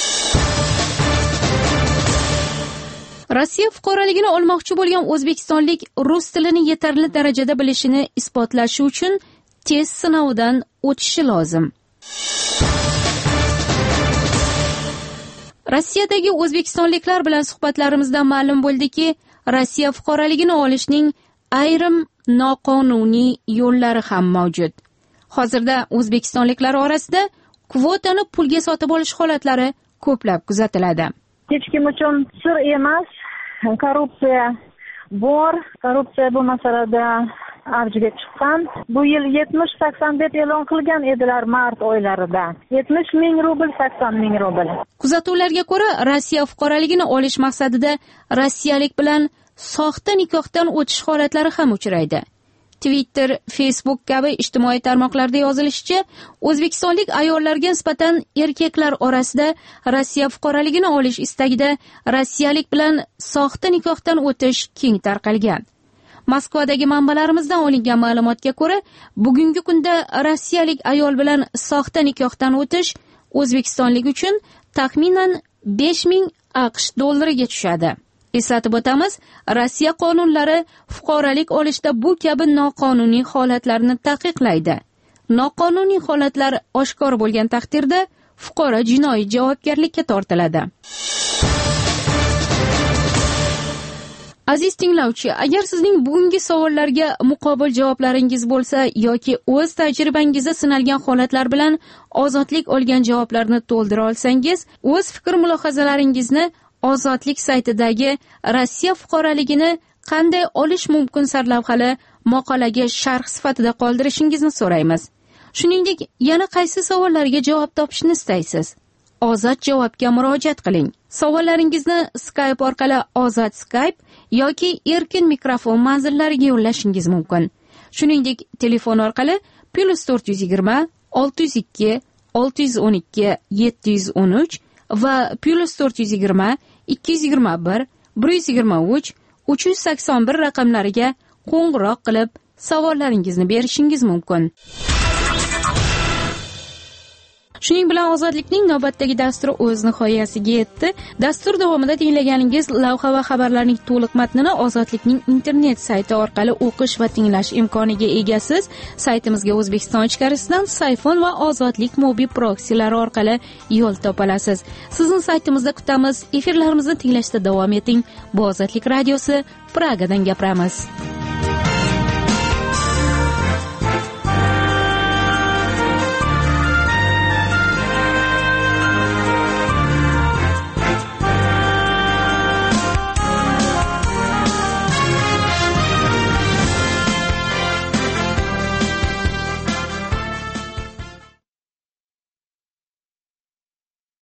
Rossiya fuqaroligini olmoqchi bo'lgan o'zbekistonlik rus tilini yetarli darajada bilishini isbotlashi uchun test sinovidan o'tishi lozim. Rossiyadagi o'zbekistonliklar bilan suhbatlarimizda ma'lum bo'ldiki, Rossiya fuqaroligini olishning ayrim noqonuniy yo'llari ham mavjud. Hozirda o'zbekistonliklar orasida kvotani pulga sotib olish holatlari ko'plab kuzatiladi. Hech kim uchun sir emas, korrupsiya bor. Korrupsiya bu masalada avjiga chiqqan. Bu yil yetmish sakson deb e'lon qilgan edilar mart oylarida. yetmish ming rubl, sakson ming rubl. Kuzatuvlarga ko'ra, Rossiya fuqaroligini olish maqsadida rossiyalik bilan soxta nikohdan o'tish holatlari ham uchraydi. Twitter, Facebook kabi ijtimoiy tarmoqlarda yozilishicha, o'zbekistonlik ayollarga nisbatan erkaklar orasida Rossiya fuqaroligini olish istagida rossiyalik bilan soxta nikohdan o'tish keng tarqalgan. Moskvadagi manbalarimizdan olingan ma'lumotga ko'ra, bugungi kunda rossiyalik ayol bilan soxta nikohdan o'tish o'zbekistonlik uchun taxminan besh ming AQSh dollariga tushadi. Eslatib o'tamiz, Rossiya qonunlari fuqarolik olishda bu kabi noqonuniy holatlarni taqiqlaydi. Noqonuniy holatlar oshkor bo'lgan taqdirda fuqaro jinoiy javobgarlikka tortiladi. Aziz tinglovchi, agar sizning bugungi savollarga muqobil javoblaringiz bo'lsa yoki o'z tajribangizda sinalgan holatlar bilan ozodlik olgan javoblarni to'ldira olsangiz, o'z fikr mulohazalaringizni Ozodlik saytidagi Rossiya fuqaroligini qanday olish mumkin sarlavhali maqolaga sharh sifatida qoldirishingizni so'raymiz. Shuningdek, yana qaysi savollarga javob topishni istaysiz? Ozod javobga murojaat qiling. Savollaringizni Skype orqali Ozod Skype yoki erkin mikrofon manzillariga yo'llashingiz mumkin. Shuningdek, telefon orqali plus to'rt yuz yigirma olti yuz ikki olti yuz o'n ikki yetti yuz o'n uch va plus to'rt yuz yigirma ikki yuz yigirma bir bir yuz yigirma uch uch yuz sakson bir raqamlariga qo'ng'iroq qilib savollaringizni berishingiz mumkin. Shuning bilan Ozodlikning navbatdagi dasturi o'z nihoyasiga yetdi. Dastur davomida tinglaganingiz lavha va xabarlarning to'liq matnini Ozodlikning internet sayti orqali o'qish va tinglash imkoniga egasiz. Saytimizga O'zbekiston ichkarisidan Sayfon va Ozodlik mobil proksilari orqali yo'l topolasiz. Sizni saytimizda kutamiz. Efirlarimizni tinglashda davom eting. Bu Ozodlik radiosi, Pragadan gapiramiz.